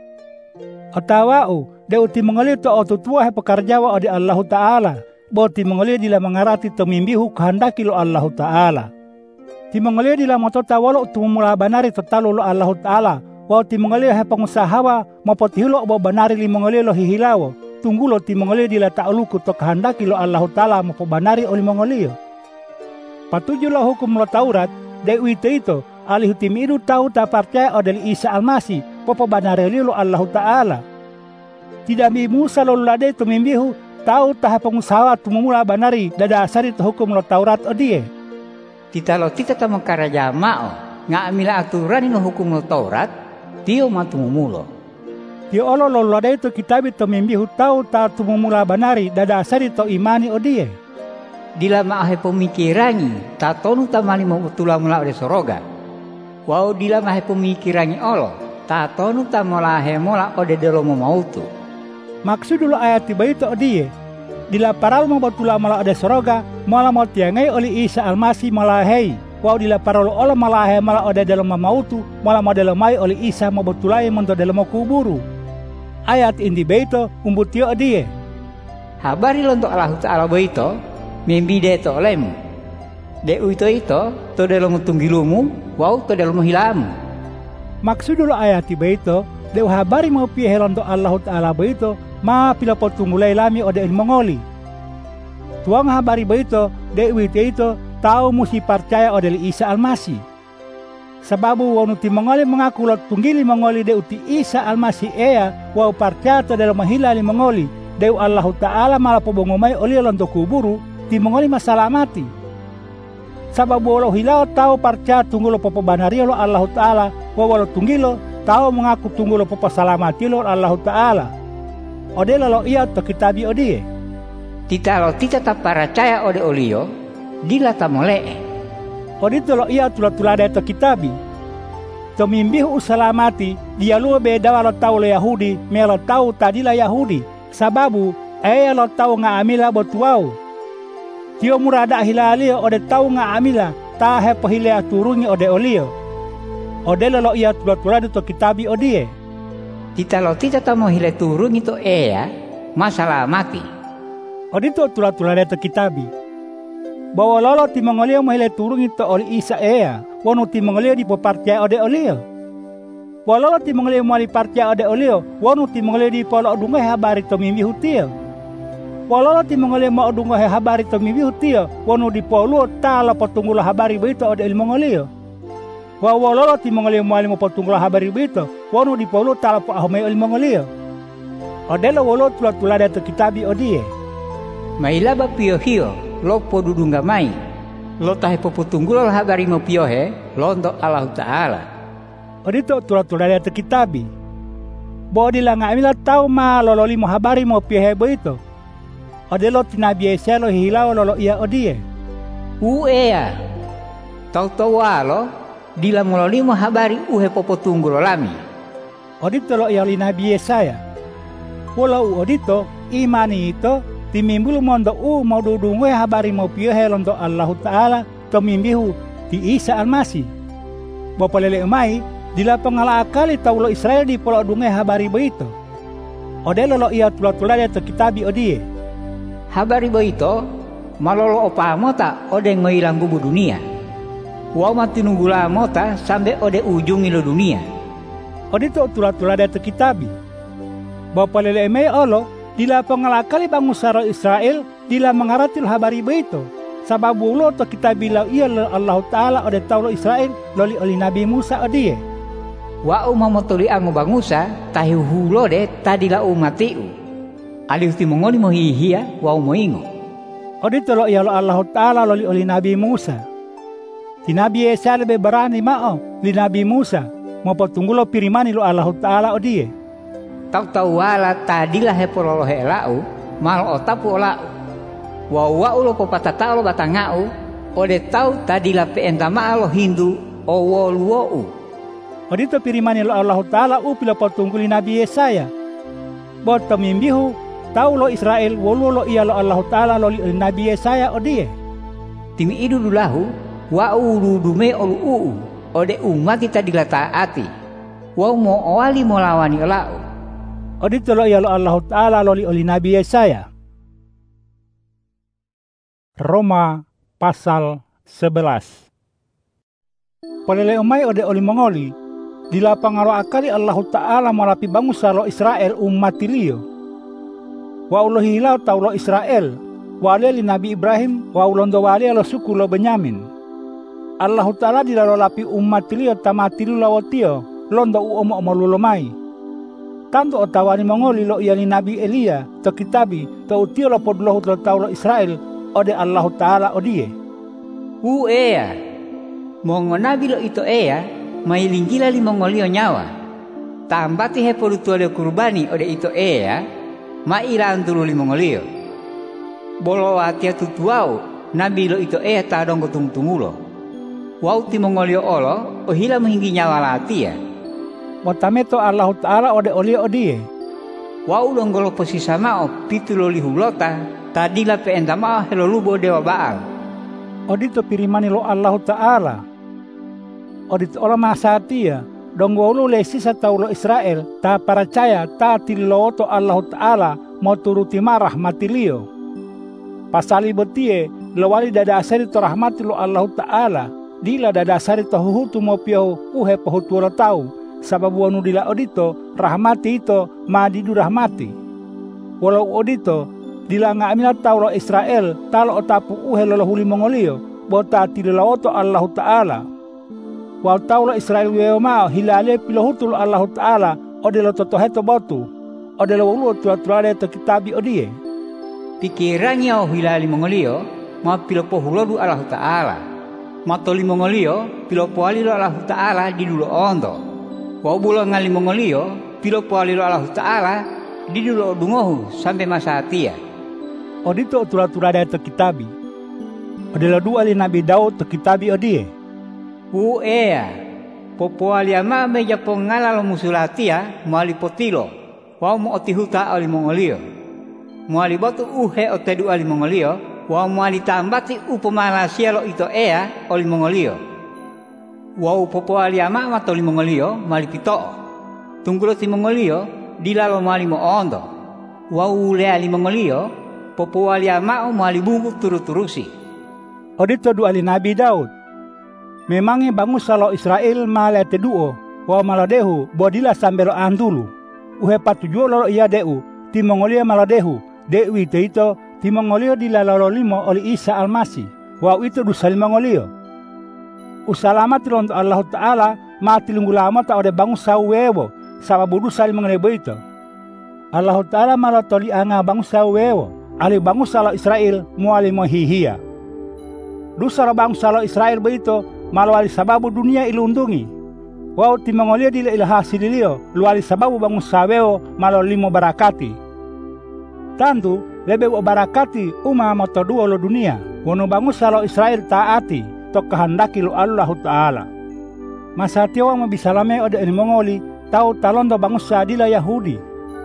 Speaker 1: Otawau de uti mengalito otutua he pekarjawa ode Allah Ta'ala. Boti mengalir dila mengarati temimbihu kehendaki lo Allah Ta'ala. Ti mengalir dila motota walau tumula banari totalo lo Allah Ta'ala. Boti mengalir he pengusahawa mapotihilo bo banari li mengalir lo hihilawo. Tunggulo ti mongolio dila ta'uluku to kehendaki lo Allah Ta'ala mapobanari oli mongolio. Patujulah hukum lo Taurat, de uite ito, alih timiru tahu ta percaya odeli Isa Almasih, popobanari lo Allah Ta'ala. Tidak mi Musa lo lade to mimbihu, tahu taha pengusaha tumumula banari, dadasari to hukum lo Taurat odie.
Speaker 2: Tita lo tita ta mengkaraja mao, nga amila aturan ino hukum lo Taurat, tio matumumulo. Tio
Speaker 1: olo lo lade to kitabi to mimbihu tahu ta tumumula banari, dadasari to imani odie.
Speaker 2: Dila maahe pemikirangi, ta tonu tamani mo utula mula ode soroga. Wau dila maahe pemikirangi olo, ta tonu tamolahe mola ode delomo mautu.
Speaker 1: Maksud dulu ayat tiba itu odie. Dila paral mo batula mula ode soroga, mola mo tiangai oli Isa Almasih malahei. Wau dila paral olo malahe mala ode delomo mautu, mola mo delomai oli Isa mo batulai monto delomo kuburu. Ayat indi beito umbutio odie.
Speaker 2: Habari lonto Allah Ta'ala beito, membide to olemu. De uito ito, to delomo tunggilumu, wau to delomo hilamu.
Speaker 1: Maksud dulu ayat beito, de habari mau pihe lonto Allah Ta'ala beito, ma pila potungulai lami ode ilmongoli. Tuang habari beito, de uito ito, tahu musi percaya ode Isa Almasih. Sababu wanu ti mongoli mengaku lot tunggili mongoli de uti Isa Almasih ea, wau percaya to delomo hilali mongoli, de Allah Ta'ala malah pobongomai oli lonto kuburu, ti mongoli masalamati. Sababu walau hilau tahu percaya tunggulo popo banario lo Allah Ta'ala, walau tunggilo tahu mengaku tunggulo popo salamati lo Allah Ta'ala. Ode lo iya to kitabi odie.
Speaker 2: Tita lo tita tak percaya ode olio, dila tamole.
Speaker 1: Odito lo iya tula-tulada to kitabi. To mimbihu usalamati, dia luo beda lo tahu lo Yahudi, melo tahu tadila Yahudi. Sababu aya lo tahu nga amila botuau. Tio murada hilalio ode tahu nga amila, tahe pohilea turungi ode olio. Ode lo iya tula-tulada to kitabi odie.
Speaker 2: Tita lo tita tamo hile turungi to ea, masalah mati.
Speaker 1: Odito tula-tulada to kitabi. Bawa lolo ti mongolio mahile turungi to oli Isa ea, wanu ti mongolio di popartia ode olio. Bawa lolo ti mongolio mali partia ode olio, wanu ti mongolio di polo odungo habari to mimi hutio. Bawa lolo ti mongolio ma odungo habari to mimi hutio, wanu di polo tala potunggulo habari beito ode il mongolio. Bawa lolo ti mongolio mali mo potunggulo habari beito, wanu di polo tala po ahomai il mongolio. Ode lo wolo tula-tulada to kitabi odie.
Speaker 2: Mailaba pio hio. Lo podudunga mai, lo tahe poputunggulo habari mo piohe, londo Allah Ta'ala.
Speaker 1: Odito tula-tulada to kitabi. Bodi lang amila tau ma lololi mo habari mo piohe boito. Odelo tinabi eselo hihilaw lolo iya odie.
Speaker 2: Uea, Tau-tau alo dila mololimo habari uhe popotunggulo lami.
Speaker 1: Odito lo yali Nabi Yesaya. Walau odito imani ito timimbulu mondo mau dudungwe habari mau piyohe londo Allah Ta'ala tomimbihu ti Isa Almasih. Bopolele umai dila pengala akali taulo Israel di polo dunge habari beito. Odelo lo ia tula-tulade to kitabi odie.
Speaker 2: Habari beito malolo opa mota odeng mailang gubu dunia. Wa matinunggula mota sampai ode ujung ilo dunia.
Speaker 1: Odito tula-tulade to kitabi. Bopolele umai olo dila pengala akali bangsa Israel dila mengaratil habari beito. Sababu lo to kita bilau ia Allah Ta'ala ode taulo Israel loli oli Nabi Musa odie.
Speaker 2: Wa umamotoli angu bangusa tahu hulo de tadila umatiu. Aliuti mongoli mohihia wa umoingo.
Speaker 1: Odito lo ia Allah Ta'ala loli oli Nabi Musa. Ti Nabi Yesaya lebih berani mao li Nabi Musa mau potunggulo pirimani lo Allah Ta'ala odie.
Speaker 2: Tau wala tadila hepololo helau mal otapu olau. Wa ulo popatata lo batangau ode tau tadila peentama lo Hindu owoluo.
Speaker 1: Odito pirimani lo Allah Ta'ala upila potungguli Nabi Yesaya. Boto mimbihu tau lo Israel wolu lo iya lo Allah Ta'ala lo Nabi Yesaya odie.
Speaker 2: Timi idu dulahu wa uludume olu ode umat kita dilataati. Wa mo awali molawani olau.
Speaker 1: Odito lo iya lo Allah Ta'ala lo Nabi Yesaya. Roma pasal 11. Polele umai ode oli mongoli dila pangaro akali Allah Ta'ala malapi bangsa lo Israel umat tilio. Wa ulo hilau tau lo Israel wale li Nabi Ibrahim wa ulondo wale lo suku lo Benyamin. Allah Ta'ala dila lo lapi umat tilio tamatilu lawotio londo uomo molulomai. Tanto otawani mongoli lo iani Nabi Elia to kitabi to utio lo podlohut lo tau lo Israel ode Allah Ta'ala odie.
Speaker 2: Ea mongo nabi lo ito ea mailingkila li mongolio nyawa. Tambati hepolutuale kurbani ode ito ea mairantulu li mongolio. Bolo atia tutuau nabi lo ito ea tadonggo tungtumulo. Wauti mongolio olo ohila mehinggi nyawa latia.
Speaker 1: Watameto Allah Ta'ala ode olio odie.
Speaker 2: Wau donggolo posisa mao pitulo li hulota tadila peentama helo lubo dewa Baal.
Speaker 1: Odito pirimani lo Allah Ta'ala. Odito ola masatia donggolo lesisa tau lo Israel ta percaya ta tililo to Allah Ta'ala mau turuti marah matilio. Pasali betie lewali dada asari to rahmati lo Allah Ta'ala dila dada asari to huhutu mo pio uhe pohutu lo tau sababu anu dila odito rahmati ito madidu rahmati. Walau odito dila nga amina tau lo Israel talo otapu uhe lolo huli mongolio bota tilila oto Allah Ta'ala. Wal tau lo Israel weo mao hilale pilohutu lo Allah Ta'ala ode lo totoheto botu ode lo ulu tua-tuale to kitabi odie.
Speaker 2: Pikirannya hilali mongolio ma pilopo hulodu Allah Ta'ala. Matoli mongolio pilopo ali lo Allah Ta'ala di dulu ondo. Wau bulo ngali mongolio pilopo ali lo Allah Ta'ala di dulu dungohu sampai masa atia.
Speaker 1: Odito tura-turada to kitabi. Odelo dua ali Nabi Daud to kitabi odie.
Speaker 2: Ea popo ali ama meja pongala lo musulatia mali potilo. Wau mo otihuta ali mongolio. Muali botu uhe otedu ali mongolio. Wau muali tambati upomalasia lo ito ea oli mongolio. Wau popo ali ama matoli mongolio mali pito. Tunggulo ti mongolio dilalo mali mo ondo. Wau le ali mongolio popo ali ama mali bungu turu-turusi.
Speaker 1: Odito du ali Nabi Daud. Memangi bangsa lo Israel male teduo wa maladehu bodila sambelo andulu. Uhe patujuo lo iya deu ti Mongolia maladehu dewi teito ti Mongolia dilalalo limo oli Isa Almasih. Wa itu dusali Mongolia. Usalamat lon Allah Ta'ala mati lunggulama ta ode bangsa wewo sababu dusali mengenebo itu. Allah Ta'ala malatoli anga bangsa wewo ali bangsa lo Israel muali mohihia. Dusara bangsa lo Israel beito malwali sababu dunia ilundungi. Wau ti Mongolia dila ilahasi dilio luali sababu bangsa wewo malo limo barakati. Tantu lebe barakati uma motoduo lo dunia. Wono bangsa lo Israel taati to kehendaki lo Allah Ta'ala. Masa tiwa mabisalame ode ini mongoli tau talondo bangsa dila Yahudi.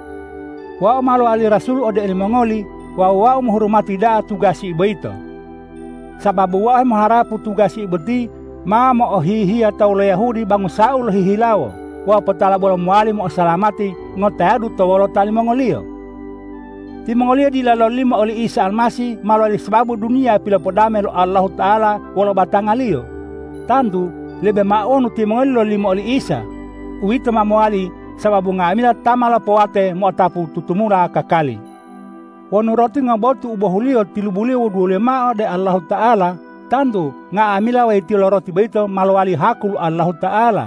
Speaker 1: Wa malu ali rasul ode ini mongoli wa menghormati da tugasi ibaito. Sababu wa maharapu tugasi ibeti ma mo ohihi atau lo Yahudi bangsa ulo hihilawo. Wa petala bola muali mo salamati ngotadu tawolo tali mongolio. Ti Mongolia dilalolima oleh Isa Almasih malu sebabu dunia pila podame lo Allah Ta'ala walau batang alio. Tantu lebe maonu ti Mongolia lo lima oleh Isa. Uito mamuali sababu ngamila tamala poate mo tapu tutumura kakali. Wanu roti ngabotu ubahulio tilubulio dule mao de Allah Ta'ala. Tantu ngamila wa itilo roti beito maluali hakul Allah Ta'ala.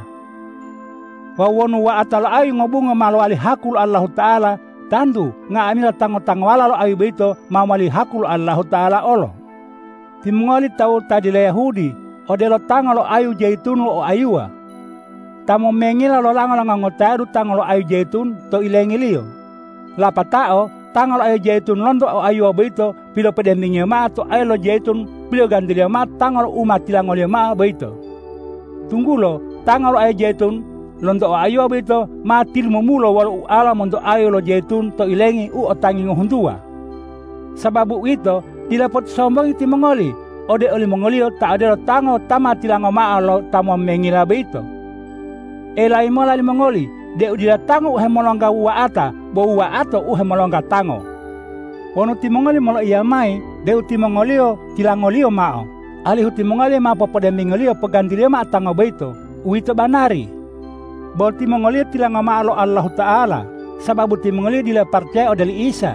Speaker 1: Wawonu wa atala ayu ngobunga maluali hakul Allah Ta'ala. Tantu ngamila tango wala lo ayu beito mamali hakul Allah Ta'ala olo. Timongoli tau tadi le Yahudi odelo tango lo ayu jaitun lo ayua. Tamo mengila lo lango ngotadu tango lo ayu jaitun to ilengilio. Lapa tao tango lo ayu jaitun londo o ayu beito pilo pedendingnya ma to ayu lo jaitun pilo gandilia ma tango lo umat tilangolia ma beito. Tunggu lo tango lo ayu jaitun londo o ayo beito matil memulo walau alam untuk ayo lo jaitun to ilengi otangi ngohundua. Sababu itu dilapot sombong iti Mongoli ode oli Mongolio tak ada lo tango tama tilango maa lo tamo mengila beito. Elai mola li Mongoli de udila tango uhe molongga uwa ata bo uwa ato uhe molongga tango. Wono ti Mongoli molo iya mai de uti Mongolio tilangolio mao. Ali uti Mongoli ma popode mingolio pegandilio ma tango beito. Uito banari. Bahwa ti Mongolia tilang lo Allah Ta'ala. Sababu ti Mongolia dila percaya odeli Isa.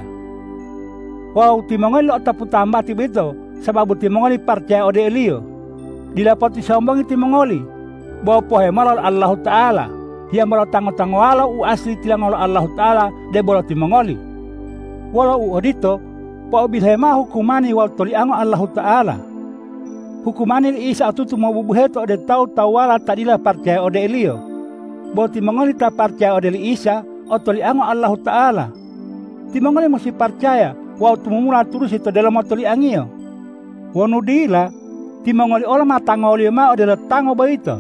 Speaker 1: Wow ti Mongolia lo tapu tambah ti beto. Sababu ti Mongolia percaya ode Elio. Dila poti sombong ti Mongolia. Bahwa pohe malo Allah Ta'ala. Dia malo tango wala u asli tilang lo Allah Ta'ala. De bolo ti Mongolia. Walau u odito. Po bilhema hukumani wal toliango Allah Ta'ala. Hukumani Isa atutu mau bubuheto ode tau wala tadila percaya ode Elio. Bahwa ti Mongoli tak percaya odeli Isa atau liango Allah Ta'ala. Ti Mongoli mesti percaya waktu memula terus itu dalam otoli angio. Wanu dila ti Mongoli olah matango lima adalah tango baito.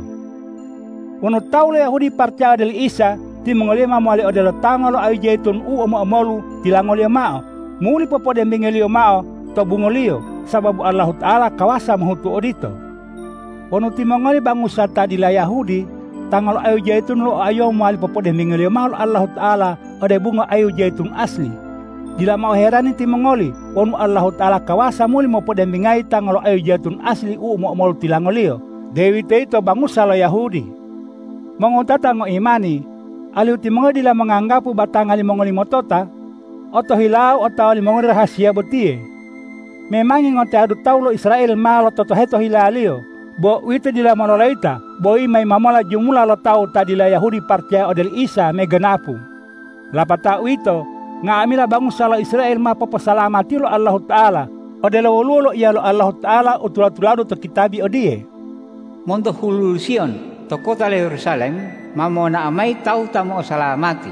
Speaker 1: Wanu tahu le Yahudi percaya odeli Isa ti Mongoli mamuali adalah tango lo ayu jaitun amolu tilango lima. Muli popode mengelio mao to bungolio sababu Allah Ta'ala kawasa mahutu odito. Wanu ti Mongoli bangusa tadila Yahudi tanggal ayu jaitun lo ayo mali popode mengelio mal Allah Ta'ala ode bunga ayu jaitun asli. Dila mau herani ti Mongoli wonu Allah Ta'ala kawasa muli mo pode mengai tanggal ayu jaitun asli mo tilangolio. Dewi teito bangusa lo Yahudi. Mengutata ngo imani aliu ti Mongoli dila menganggapu batangali Mongoli motota oto hilau oto ali Mongoli rahasia betie. Memang ngote adu tau lo Israel malo toto heto hilalio. Bo itu dila monolaita, boi mai mamola jumula lo tau tadila Yahudi percaya odeli Isa megenapu. Lapa tau itu, ngamila bangsa lo Israel ma popo salamati lo Allah Ta'ala. Odelo wolulo iya lo Allah Ta'ala utulatulado to kitabi odie.
Speaker 2: Mondo hulusion to kota le Yerusalem mamona amai tau tamo salamati.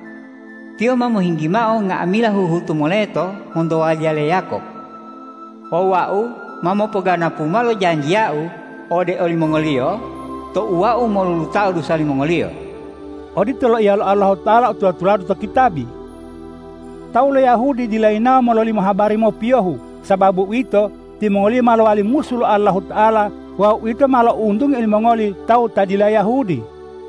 Speaker 2: Tio mamo hinggimao ngamila huhutu moleto mondo wajale Yakob. Wawau mamo pogana pumalo janjiau ode oli Mongolio to uau molutau dusali Mongolio.
Speaker 1: Odi tolo ya Allah Ta'ala utulatulado to kitabi. Tau le Yahudi dilaina mololi mahabari mo piohu. Sababu itu ti Mongoli malo ali musul Allah Ta'ala wa itu malo undung il Mongoli tau tadila Yahudi.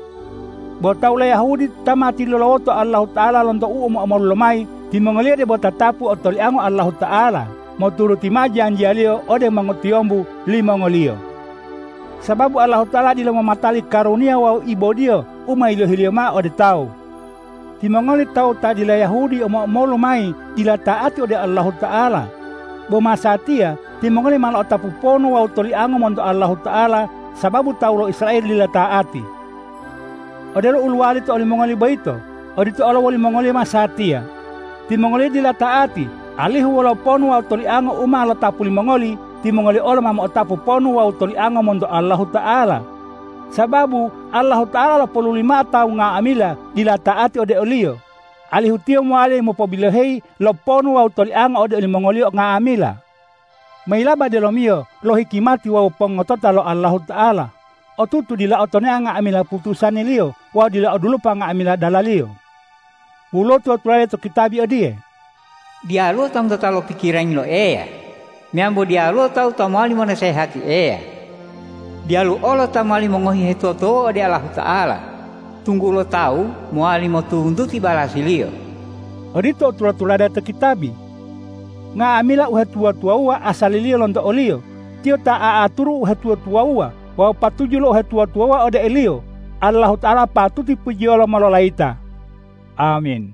Speaker 1: Bo tau le Yahudi tamati loloto Allah Ta'ala londo mo lomai ti Mongoli de botatapu otoli ango Allah Ta'ala. Mo turuti majanji alio ode mangotiombu li Mongolio. Sababu Allah Ta'ala dila mematali karunia wa ibodio umai lohilio ma ode tau. Ti Mongoli tau tadila Yahudi mo lomai dila taati ode Allah Ta'ala. Bo masatia ti Mongoli malo tapu pono wa utoli ango mondo Allah Ta'ala sababu tau lo Israel dila taati. Ode lo ulwali to oli Mongoli baito. Ode to olo wali Mongoli masatia. Ti Mongoli dila taati. Alihu wala ponu wa utoli ango umalo tapu li Mongoli. Ti Mongoli ola mamo otapu ponu wa utoli ango mondo Allah Ta'ala. Sababu Allah Ta'ala 15 tahun ngamila dila taati ode olio. Alihu tio mwale mo pobilehei lo ponu wa utoli ango ode oli Mongoli ngamila. Mailaba delomio lo hikimati wa pongotota lo Allah Ta'ala. O tutu dila otone nga amila putusan nilio wa dila dulu pa nga amila dalalio. Ulo tu atulale to kitabi odie.
Speaker 2: Dialo tam talo pikiran lo Miambo dialo tau tamali mo nasehati Dialo olo tamali mongohi hetoto ode Allah Ta'ala. Tunggu lo tahu moali mo tundu tibalasiliyo.
Speaker 1: Odito tulatulada to kitabi. Nga amila uhetua-tua ua asalilio londo olio. Tio ta aaturu uhetua-tua ua. Wa patuju lo uhetua-tua ua ode elio. Allah Ta'ala patuti pujiolo malolaita. Amin.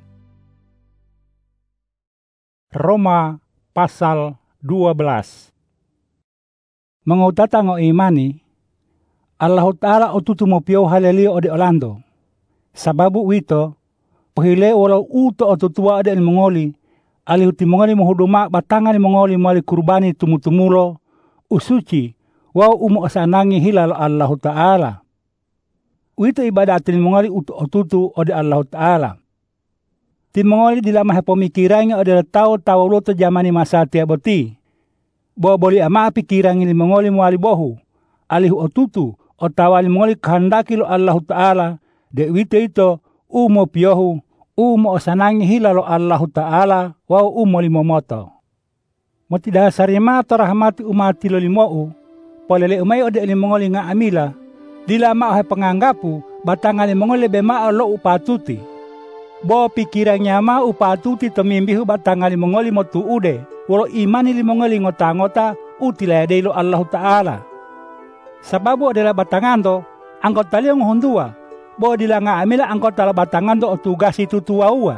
Speaker 1: Roma pasal 12. Mengutata ngo imani Allah Ta'ala otutu mo pio halelio ode olando. Sababu wito pahile walau uto otutua ode mongoli alihuti mongoli mohuduma batangan mongoli mali kurbani tumutumulo usuci wa umu asanangi hilal Allah Ta'ala. Wito ibadatin mongoli otutu ode Allah Ta'ala. Timongoli dilama pemikirannya adalah tahu luto jamani masa tiaboti. Bawa boli ama pikirannya limongoli muali bohu. Alihu otutu otawali mongoli kehendaki lo Allah Ta'ala. Dek wito ito umo piohu umo osanangi hilalo Allah Ta'ala wa umo limomoto. Moti dasari mato rahmati umati lo limou. Polele umay ode limongoli nga amila. Dilama ohe penganggapu batangan limongoli bema lo upatuti. Bo pikirannya ma upatuti temimbihu batangali mongoli motu ude. Walau imani limongoli ngota-ngota utilade lo Allah Ta'ala. Sababu adalah batangando anggota liang hondua. Bo dilanga amila anggota batangando otugasi tutua ua.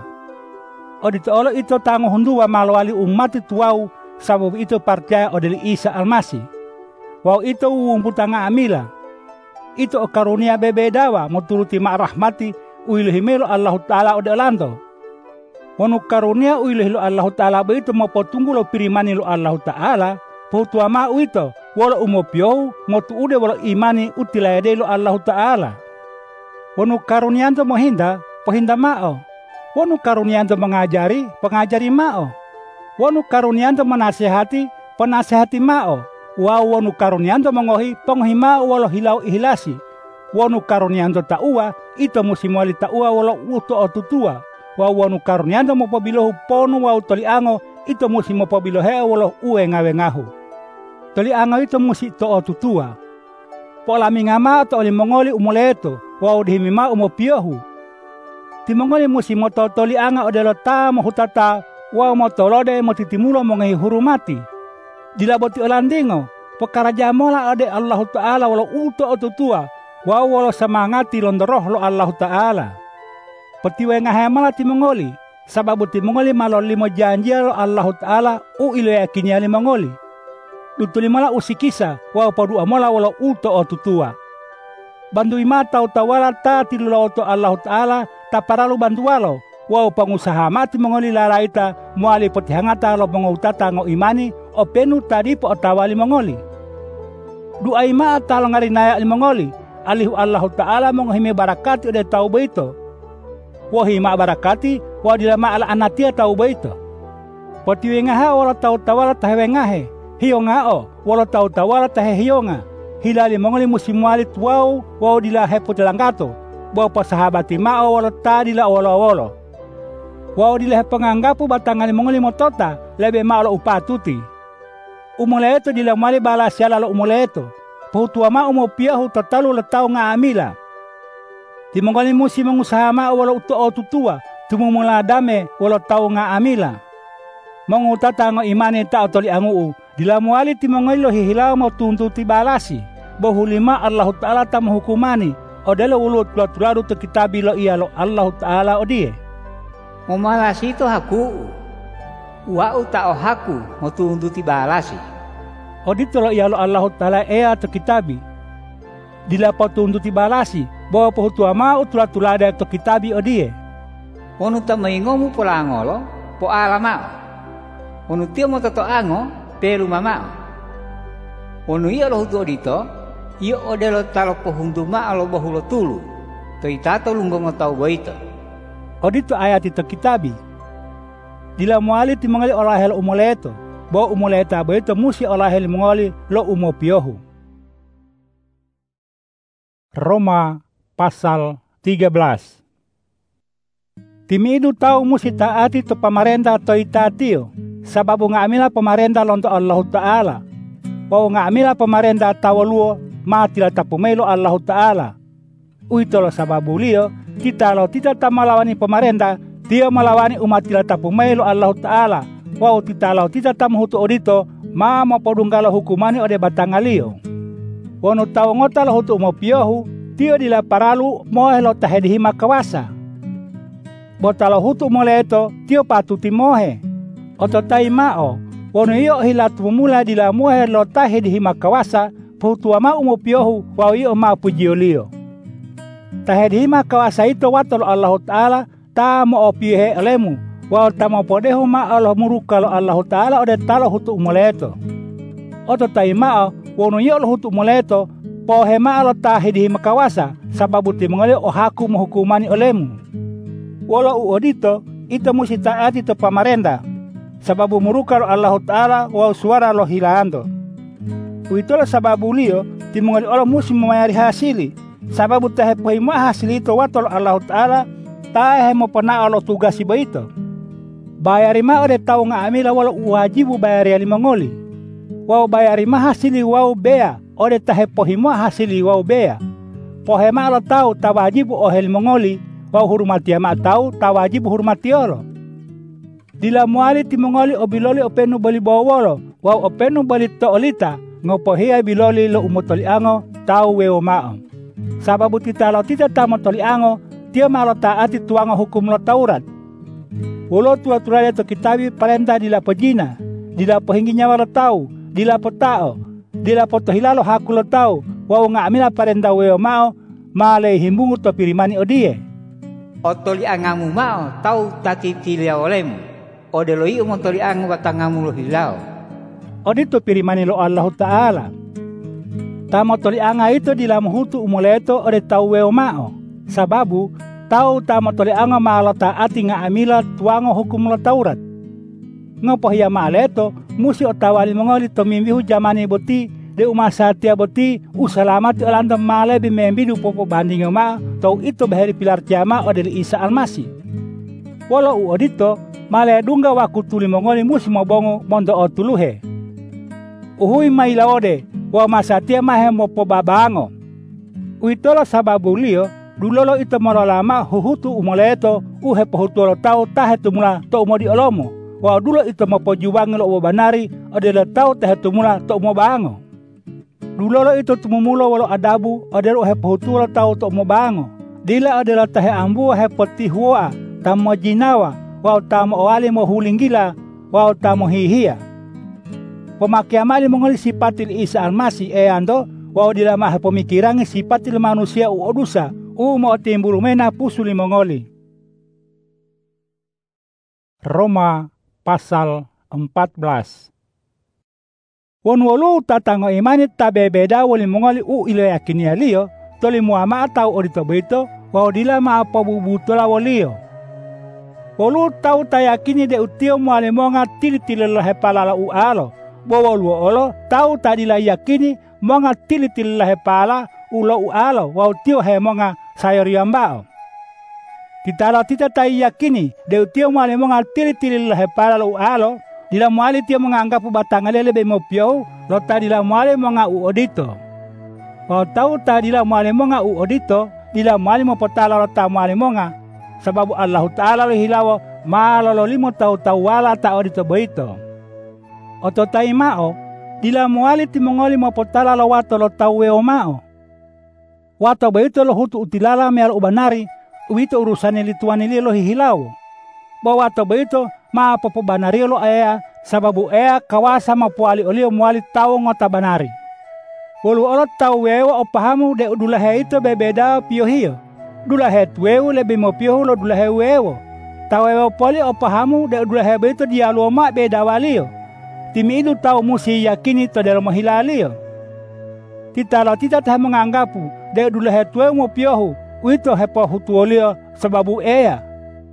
Speaker 1: O ditolo itu tango hondua malwali umati tuau sababu itu percaya odeli Isa Almasih. Wau itu umputanga amila. Itu karunia bebedawa moturuti ma'rahmati uilihimelo Allah Ta'ala ode olando. Wanu karunia uilihilo Allah Ta'ala beito mo potunggu lo pirimani lo Allah Ta'ala. Putua ma uito wala umopio motu ude wala imani utilayade lo Allah Ta'ala. Wanu karunianto mohinda pohinda mao. Wanu karunianto pengajari mao. Wanu karunianto menasehati penasehati mao. Wanu karunianto mengohi pengohi mao wala hilau ihilasi. Wanu karunianto ta'ua ito musimwali ta'ua wala uto otutua. Wanu karunianto mo pabilohu ponu wa toliango ito musi mo pabilohe wala uwe ngawengahu. Toliango ito musi to otutua. Pola mingama to oli mongoli umuleto wa udhimima umopiohu. Timongoli musi mo to tolianga odelo ta mo hutata wa mo tolode mo titimulo mo ngehi hurumati. Dilaboti olandingo pekaraja mola ade Allah Ta'ala wala uto otutua. Wawalo samangati londoroh lo Allah Ta'ala. Petiwe ngahamala timongoli. Sababu timongoli maloli mo janji lo Allah Ta'ala ilo yakinya limongoli. Dutuli mala usikisa wa padua mola wala uto otutua. Bandu imata utawala ta tilula oto Allah Ta'ala taparalu bantualo. Wa pangusaha mati mongoli lalaita muali potihangata lo pengutata ngo imani o penu tadi po otawali mongoli. Dua ima talo ngarinaya limongoli. Alihu Allah Ta'ala menghimi barakati ode tau beito. Wahima barakati wadilama ala anatia tau beito. Potiwe ngaha wala tau tawala tahewe ngahe. Hiyonga o wala tau tawala tahe hiyonga. Hilali mongoli musimwali tuau wau dilahe putelangkato. Wau pasahabati mao wala tadila wala. Wau dilahe penganggapu batangali mongoli motota lebe mao upatuti. Umuleto dilamali balasyala lo umuleto. Putua ma umopiahu tatalu letau nga amila. Timongoli musi mengusaha ma wala ututua. Tumumula dame wala tau nga amila. Mengutata ngo imani ta otoli anguu. Dilamuali timongoli lo hihilau mo tuntuti balasi. Bohulima Allah Ta'ala tam hukumani. Odelo ulut tuladu te kitabi lo iya lo Allah Ta'ala odie.
Speaker 2: Momalasi to haku. Wa uta haku mo tuntuti balasi.
Speaker 1: Odito lo iya lo Allah Ta'ala ea to kitabi. Dila patuntuti balasi. Bawa pohutua ma utula-tulada to kitabi odie.
Speaker 2: Wanu tamaingomu polangolo po alamao. Wanu tio mo toto ango pelu mamao. Wanu iya lo hutu odito. Iyo odelo talo pohunduma alo bohulo tulu. To itato lungongo tau boito. Odito ayat itu kitabi. Dila muali timangali olahel umuleto.
Speaker 1: bo umuleta beito musi olah limongoli lo umopiohu. Roma pasal 13. Timi itu tahu musi taati to pamarenda to itatio, sababu ngamila pamarenda lonto Allah Ta'ala. Wau ngamila pamarenda tawaluo matila tapumelo Allah Ta'ala. Uitolo sababu lio, kita tamalawani pamarenda, dia malawani umatila tapumelo Allah Ta'ala. Wau tita tamuhutu odito, ma podunggalo hukumani ode batangalio. Wono tau ngota lo hutu umopiohu, tio dila paralu mohe lo tahedihima kawasa. Botalo hutu moleto, tio patuti mohe. Oto taimao, wono iyo hilatu mula dila mohe lo tahedihima kawasa, putua ma umopiohu, wau iyo ma pujiolio. Tahedihima kawasa ito watolo Allah Ta'ala, ta mo opiehe elemu, wau ta mo podehu ma Allah murukalo Allah Ta'ala ode talo hutu moleto. Oto taimao, wono iyo lo hutu moleto, pohe ma lo tahedihima kawasa, sababu timongole ohaku mohukumani olemu. Walau uodito, ito musi taati to pamarenda, sababu murukalo Allah Ta'ala wau suara lo hilando. Uitolo sababu lio, timongole olo musi memayari hasili, sababu tahe pohima hasili ito watolo Allah Ta'ala, tahe mo pona olo tugasi baito. Bayari ma ode tau ngamila walau wajibu bayari alimongoli. Wau bayari ma hasili wau bea, ode tahe pohima hasili wau bea. Pohema lo tau tawajibu ohel mongoli, wau hurmati ama tau tawajibu hurmati olo. Dila muali timongoli obiloli openu bali bawolo, wau openu bali toolita, ngopohia biloli lo umotoli ango, tau weo mao. Sababu tita tamo toli ango, tio malo taati tuango hukum lo Taurat. Wolo tua-turale to kitabi parenta dila pojina, dila pohingginya walo tau, dila potao, dila potohilalo haku lo tau, wau ngamila parenta weo mao, male himbungu to pirimani odie.
Speaker 2: Otoli angamu mao tau tatitilia olemu. Ode loi umotoli angu batangamu lo hilau.
Speaker 1: Odito pirimani lo Allah Ta'ala. Tamo toli anga itu dilamuhutu umuleto ode tau weo mao. Sababu tau tamo toli anga malo taati ngamila tuango hukum lo Taurat. Ngopohia maleto musi otawali mongoli to mimbihu jamani boti de umasatia boti usalamati olando male bimembidu popo bandingo ma tau itu bahari pilar jama odeli Isa Almasih. Walau uodito male dunga waku tuli mongoli musi mobongo mondo otuluhe. Uhui maila ode wa masatia mahe mopo babango. Uitolo sababu lio dulolo ito morolama huhutu umoleto uhe pohutuolo tau tahe tumula to umodi olomo. Wa dulo ito mopo juwangi lo ubanari odele tau tahe tumula to umobango. Dulolo itu tumumulo walau adabu odelo hepohutulo tau to mobango. Dila odelo tahe ambu hepotihua tamo jinawa wau tamo wali mo hulinggila wau tamo hihia. Pemakiamali mongoli sipatil Isa Almasih ando wau dila mahe pemikirangi sipatil manusia uodusa mo timbulu mena pusuli mongoli. Roma pasal 14. Wonwolu tatango imani tabebeda wali mongoli ile yakini alio toli muama atau odito beito waudila ma apabubutola walio. Wolu tau tayakini de utio muale monga tili lo hepala ualo. Bowolu olo tau tadila yakini monga tili lo hepala ulo ualo wautio he monga sayoriambao. Tita tai yakini de utio muale monga tili lo hepala ualo. Dila muali tio menganggap batangale lebe mopio lo tadila muali monga uodito. Wau tau tadila muali monga uodito dila muali mopotala lo ta muali monga sababu Allah Ta'ala lo hilawo malo lo limo tau wala ta odito boito. Oto tai mao dila muali timongoli mopotala lo wato lo tau weo mao. Wato boito lo hutu utilala meal ubanari uito urusane lituani lo hilawo. Bawa wato boito ma popo banari lo aya sababu ea kawasa mapuali olio muali tau ngota banari. Wolu olo tau wewa opahamu de udulahe itu bebeda piohio. Dulahe tuwewu lebih mo piohu lo dulahe wewo. Tau wewa poli opahamu de udulahe beito dialoma beda walio. Timi itu tau musi yakini to dalam hilalio. Tita tah menganggapu de udulahe tuwewu mo piohu. Uito hepo hutuolio sababu ea.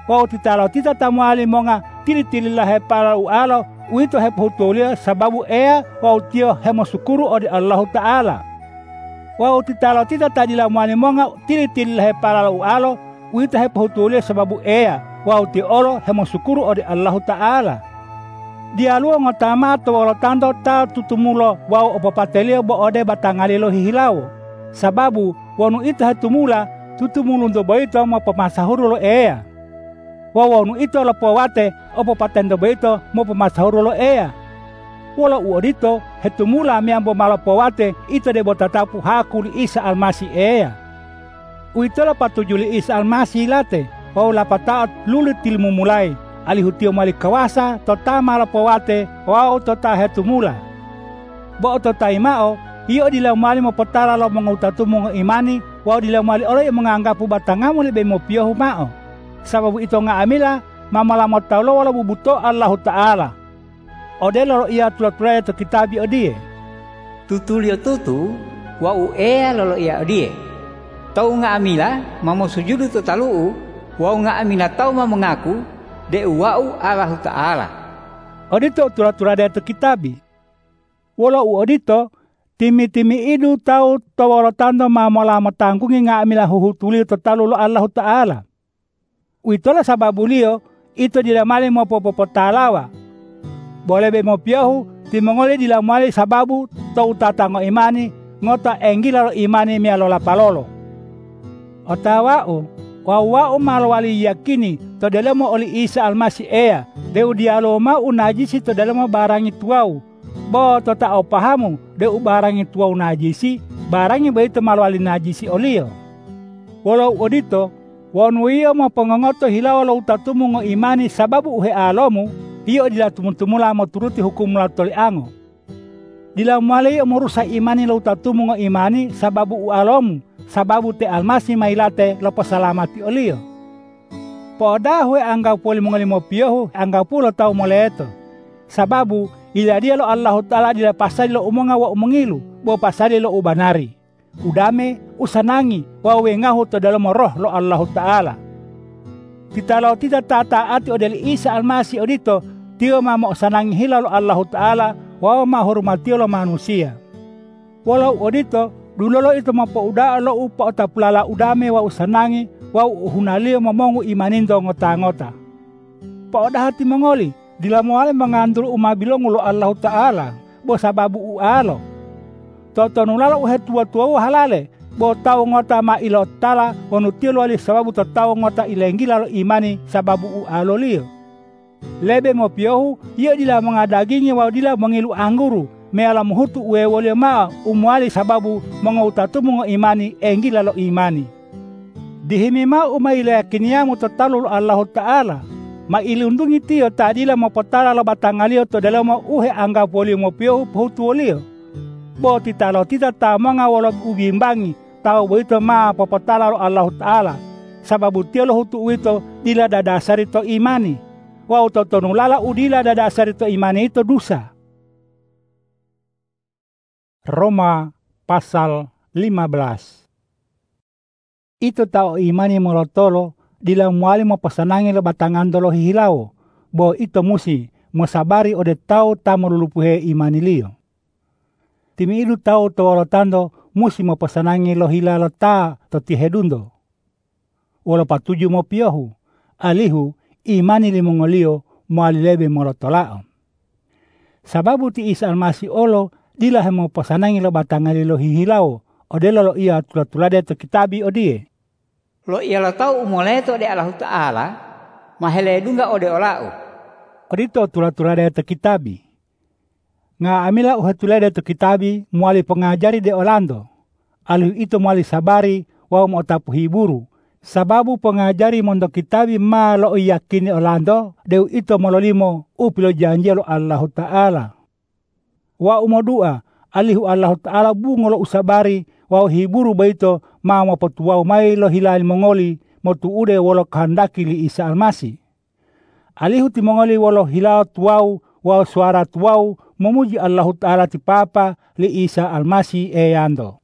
Speaker 1: wao titalo tita tamuali monga tili-tilila he para ualo uito he puhutulia sababu ea wao tio hemo sukuru ode Allah Ta'ala. Wao titalo tita tadila muali monga tili-tilila he para ualo uito he puhutulia sababu ea wao tio olo hemo sukuru ode Allah Ta'ala. Dia luo ngotama to walo tando ta tutumulo wao opopatelio bo ode batangalilo hihilawo. Sababu wanu ita hatumula tutumulo ndo boito mo pamasahuru lo ea. Wawonu ito lo powate opo patendo beito mo pamasahuru lo ea. Wala uodito hetumula miambo malo powate ito de botatapu hakuli Isa Almasi ea. Uito lo patujuli Isa Almasi late. Wala pataat lulit tilmu mulai. Alihutio malikawasa tota malo powate wao tota hetumula. Bo tota imao iyo dilau mali mo potara lo mengutatumu ngo imani. Wao dilau mali oleh menganggapu batangamu lebe mo piohu mao. Sababu ito nga amila mamalamot taulo wala bubuto Allah Ta'ala. Ode lolo ia tulat-tulaya to kitabi odie.
Speaker 2: Tutulio tutu wa uea lolo ia odie. Tau nga amila mamo sujudu to taluu wa nga amila tau mengaku de wau Allah Ta'ala.
Speaker 1: Odito tulat-tulaya to kitabi. Wala odito timi-timi idu tau tawalo tando mamalamot tangkungi nga amila huhutuli to talulo Allah Ta'ala. Uitola sababu lio ito dilamali mo popopotalawa. Boleh be mo piahu timongole dilamali sababu tau tatango imani ngota enggila lo imani mialola palolo. Otawao wawao malwali yakini to dalemo oli Isa Almasi ea deu dialoma unajisi to dalemo barangi tuau. Bo to ta opahamu deu barangi tuau najisi barangi baito malwali najisi olio. Walau odito wanu iyo mo pengongoto hilaw lo utatumu ngo imani sababu uhe alomu iyo dila tumutumula mo turuti hukum latoli ango. Dila mwale mo rusa imani lo utatumu ngo imani sababu u alomu sababu te Almasi mailate lo pasalamati olio. Poda hue anggap poli mongoli mo piohu anggap pulo tau moleto. Sababu ila dia lo Allah Ta'ala dila pasali lo umonga wa umongilu bo pasali lo ubanari. Udame usanangi wawe ngahu to dalam roh lo Allah Ta'ala. Titalo tita tataati odeli Isa Almasi odito tio mamo usanangi hila lo Allah Ta'ala wawa mahormati lo manusia. Walau odito dulu lo itu mapo uda lo upa otapulala udame wa usanangi wa uhunalio mamongu imanindo ngota-ngota. Pa oda hati mongoli dilamuale mengandul umabilongu lo Allah Ta'ala bo sababu ualo. Toto nulala uhe tua-tua halale bo tau ngota ma ilo tala wonu tilo ali sababu to tau ngota ilenggila lo imani sababu u alolio. Lebe mo piohu iyo dila mengadagingi wa dila mengilu angguru meala muhutu uwe wole ma umuali sababu mengautatumu ngo imani enggila lo imani. Dihimi ma umaila kiniamu to talu Allah Ta'ala ma ilundungi tio tadila mo potala lo batangalio to dalamo uhe anggap woli mo piohu puhutu wolio. Bo titalo tita tamanga wala ubimbangi tau boito ma popotala lo Allah Ta'ala sababu tio lo hutu uito dila dadasari to imani wa utotonulala udila dadasari to imani itu dosa. Roma pasal 15. Itu tau imani molotolo dila muali mo pasanangi lo batangando lo hihilao bo ito musi mosabari ode tau tamululupuhe imani lio. Timi ilu tau tawalo tando musi mo pasanangi lo hilalo ta to tihedundo. Walo patuju mo piohu, alihu imani limongolio mo alilebe mo lotolao. Sababu ti Isa Almasi olo dila mo pasanangi lo batangali lo hihilao odelo lo ia tulatulade to kitabi odie.
Speaker 2: Lo ia lo tau umoleto de Allah Ta'ala mahele dunga ode olau.
Speaker 1: Odito tulatulade to kitabi. Nga amila uhatulada to kitabi muali pengajari de Orlando. Alu itu muali sabari wa motapu hiburu. Sababu pengajari mondo kitabi ma lo yakini Orlando deu itu mololimo upilo janji lo Allah Ta'ala. Wa umodua alihu Allah Ta'ala bungolo usabari wa hiburu baito ma mopotuwa mai lo hilal mongoli motu ude wolo khandaki li Isa Almasi. Alihu ti mongoli wolo hilal tuau wa suara tuau memuji Allah Ta'ala ti papa li Isa Almasi eyando.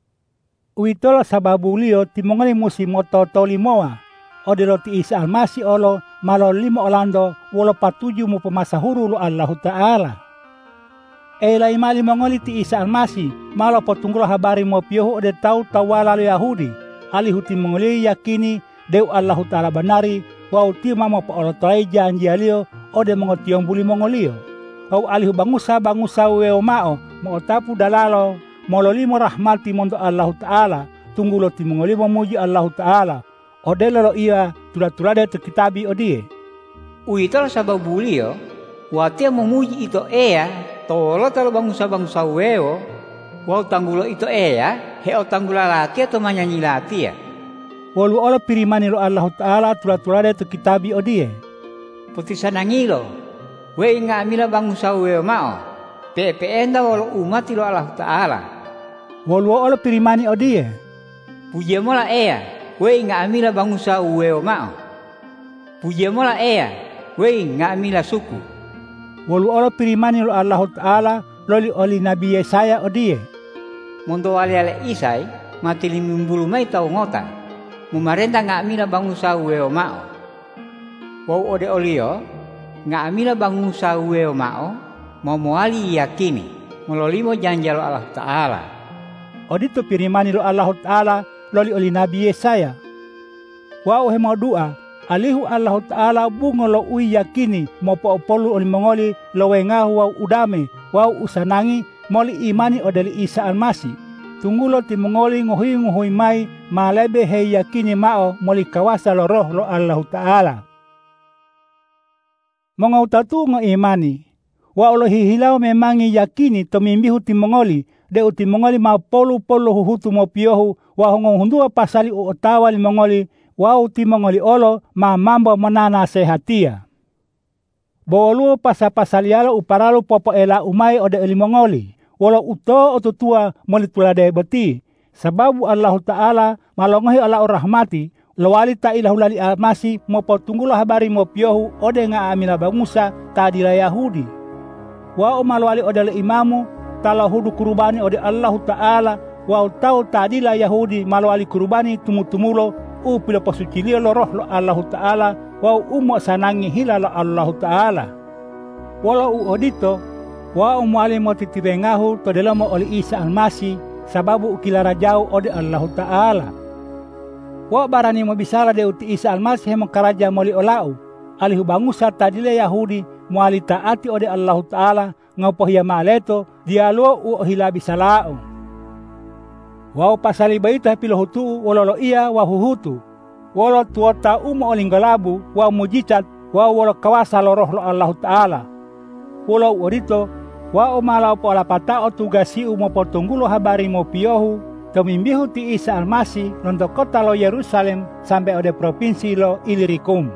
Speaker 1: Uitola sababu lio ti mongoli musi moto tolimoa odelo ti Isa Almasi olo malo limo olando wolo patuju mo pemasahuru lo Allah Ta'ala. Elai mali mongoli ti Isa Almasi malo potunggulo habari mo pioho ode tau tawala lo Yahudi alihuti mongoli yakini deu Allah Ta'ala banari wa utima mo pa olotoi janji alio ode mongotiong buli mongolio au alihu bangusa weo mao mo otapu dalalo mololimo rahmati mondo Allah Ta'ala tunggulo ti mongoli memuji Allah Ta'ala ode lolo ia tulatulade te kitabi odie
Speaker 2: uital sababulio watia memuji ito tolo talo bangsa weo wau tanggulo ito heo tanggula laki atau manyanyi laki ya
Speaker 1: walu ola pirimani lo Allah Ta'ala tulatulade te kitabi odie
Speaker 2: putisa nangilo we inga amila bangsa weo mao enda walu umat lo Allah Ta'ala
Speaker 1: walu ola pirimani odie
Speaker 2: puja mola we inga amila bangsa weo mao puja mola we inga amila suku
Speaker 1: walu olo pirimani lo Allah Ta'ala loli oli Nabi Yesaya odie
Speaker 2: mondo ale Isai mati limimbulu mai tau ngota mumarenda nga amila bangusa weo mao wau ode olio nga amila bangusa weo mao mau moali yakini mololimo janjalo Allah Ta'ala
Speaker 1: odito pirimani lo Allah Ta'ala loli oli Nabi Yesaya wau he mau doa alihu Allah Ta'ala bungo lo ui yakini mo po-polu oli mongoli lo wengahu wau udame wau usanangi moli imani odeli Isa Almasi tunggulo ti mongoli nguhui mai malebe hei yakini mao moli kawasa lo roh lo Allah Ta'ala mongau tatu ngo imani wau lo hihilau memangi yakini to mimbihu ti mongoli de uti mongoli ma polu huhutu mo piohu wa hundua pasali u otawa li mongoli wau ti mongoli olo ma mambo manana sehatia. Bolu pasalialo uparalu popo ela umai ode eli mongoli. Walo uto otutua moli tulade beti. Sababu Allah Ta'ala malongohi Allah rahmati. Lawali ta ilahu lali almasi mopo tunggulo habari mo piohu ode nga amila bangusa tadila Yahudi. Wau malwali ode le imamu talahudu kurubani ode Allah Ta'ala. Wau tau tadila Yahudi malwali kurubani tumutumulo upilo pasucilio lo roh lo Allah Ta'ala wau umo sanangi hila lo Allah Ta'ala walau odito wau muali mo titibengahu to delamo oli Isa Almasi sababu ukilara jauh ode Allah Ta'ala wau barani mo bisala de uti Isa Almasi hemo karaja moli olau alihu bangusa tadile Yahudi muali taati ode Allah Ta'ala ngopo hiya maleto dialo u hila bisalao wau pasali baita pilohutu wololo ia wa huhutu wolo tuota umo olinggalabu wa mujizat wa wolo kawasa lo roh lo Allah Ta'ala wolo orito wa umalau pola pata otugasi umo potunggulo habari mo piohu tomimbihu ti Isa Almasi londo kota lo Yerusalem sampai ode provinsi lo Ilirikum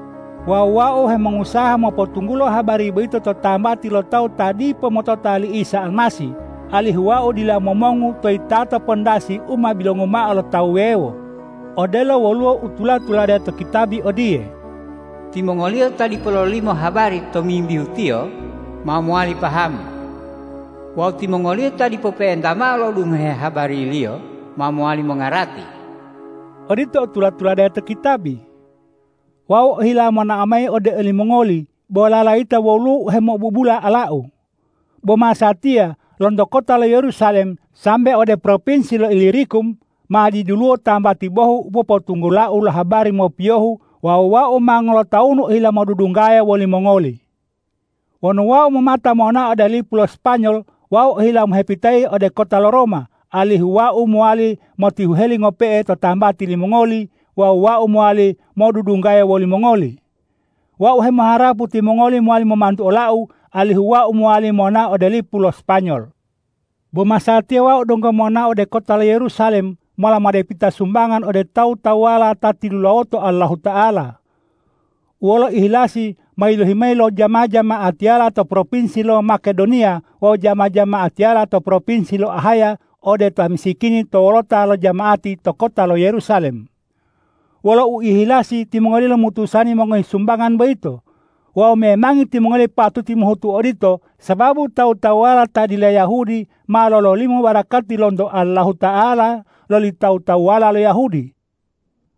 Speaker 1: wa he mengusaha mo potunggulo habari baito to tambati lo tau tadi pomoto tali Isa Almasi alihu wau dila momongu toi tata pondasi uma bilongu alo tau wewo odelo woluo utula da to kitabi odie
Speaker 2: timongolio tadi pololimo habari to mimbi utio mamuali paham wau timongolio tadi popenda malo dumhe habari lio mamuali mengarati
Speaker 1: odito utula da to kitabi wau hila mana amai ode eli mongoli bola laita wolu hemo bubula alau bomasatia londo kota lo Yerusalem sampai ode provinsi lo Ilirikum madi dulu tambati bohu upo tunggula ula habari mo piohu wau manglo taunu ila modudunggaya woli mongoli wono wau memata mona ode li pulau Spanyol wau hila mhepitai ode kota lo Roma alihu wau muali motihu heli ngope to tambati li mongoli wau muali modudunggaya woli mongoli wau he maharapu ti mongoli muali memantu olau alihu wau muali mona ode li pulau Spanyol Bomasati wau donggo mona ode kota Yerusalem mala made pita sumbangan ode tau tawala tatidulaoto Allah Ta'ala. Wolo ihilasi mailo jama-jama atiala to provinsi lo Makedonia wau jama-jama atiala to provinsi lo Ahaya ode to misikini to wolota lo jamaati to kota lo Yerusalem. Wolo ihilasi timongoli lo mutusani mongohi sumbangan beito. Wau memangi timongoli patu timuhutu odito sababu tau-tawala tadila Yahudi malolo limo barakati londo Allah Ta'ala loli tau-tawala lo Yahudi.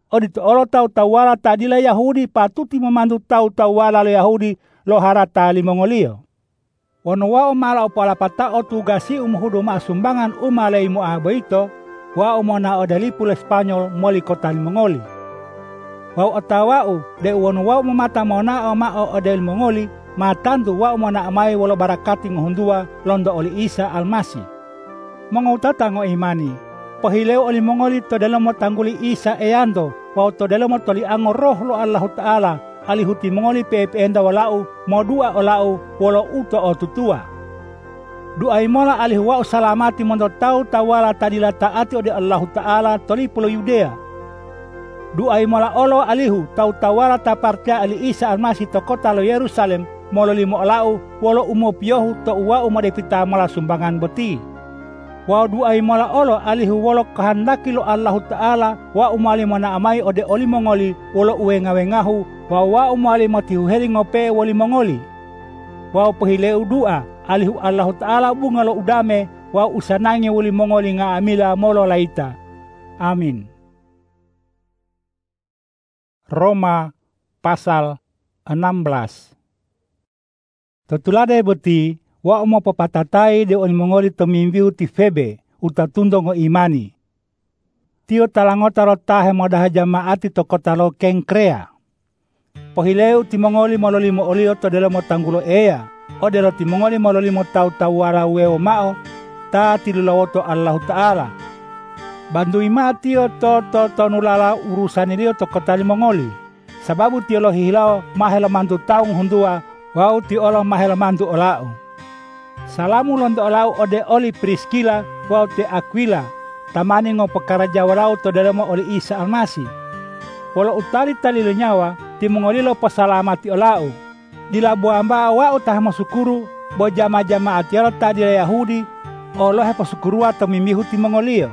Speaker 1: odi to olo tau wala tadila Yahudi patuti memandu tau wala le Yahudi lo harata li Mongolio. Wono wao mala opala pata o tugasi hudu ma sumbangan umalei mo abaito wao mona odali pula Spanyol moli kota li Mongoli. Wao otawau de wono wao mamata mona o ma o odel Mongoli matandu wao mona amai walo barakati ngohundua londo oli Isa Almasi. Mongotata ngo imani. Pohileo oli Mongoli to dalam mo tangguli Isa eando wao to dalam mo toli ango roh lo Allah Ta'ala alihuti Mongoli peenda walau modua olau walo uto o tutua. Duai mola alih wao salamati mondo tau tawala tadila taati ode Allah Ta'ala toli pulo Yudea. Duai mola olo alihu tau tawala tapartia ali Isa Almasi to kota lo Yerusalem molo limo olau walo umo piohu to uwa umade pita mola sumbangan beti. Wa duai mola olo alihu wolo kehendaki lo Allah Ta'ala wa umali mana amai ode oli Mongoli wolo uwengawengahu wa umali matihu heri ngope woli Mongoli. Wa pehileu dua alihu Allah Ta'ala bunga lo udame wa usanangi woli Mongoli nga amila molo laita. Amin. Roma pasal 16. Tutulade beti wa umo papatatai de oni Mongoli tomimbiu ti Febe utatundo ngo imani. Tio talangota lo tahe modaha jamaati to kota lo Kengkrea. Pohileu ti Mongoli mololimo olio to delo mo tanggulo ea. O delo ti Mongoli mololimo tau wara weo mao ta tilulawoto Allah Ta'ala. Bandu ima tio to nulala urusan ilio to kota li Mongoli. Sababu tio lo hihilao mahelo mandu taung hundua wau ti olo mahelo mandu olau. Salamu londo olau ode oli Priskila wau te Aquila tamani ngo pekaraja walau to dalemo oli Isa Almasi. Walau utali tali lo nyawa ti Mongolilo pasalamati olau. Dila buamba wau tah masukuru bo jama-jama atialo tadi Yahudi olo he pasukuru atau mimihu ti Mongolio.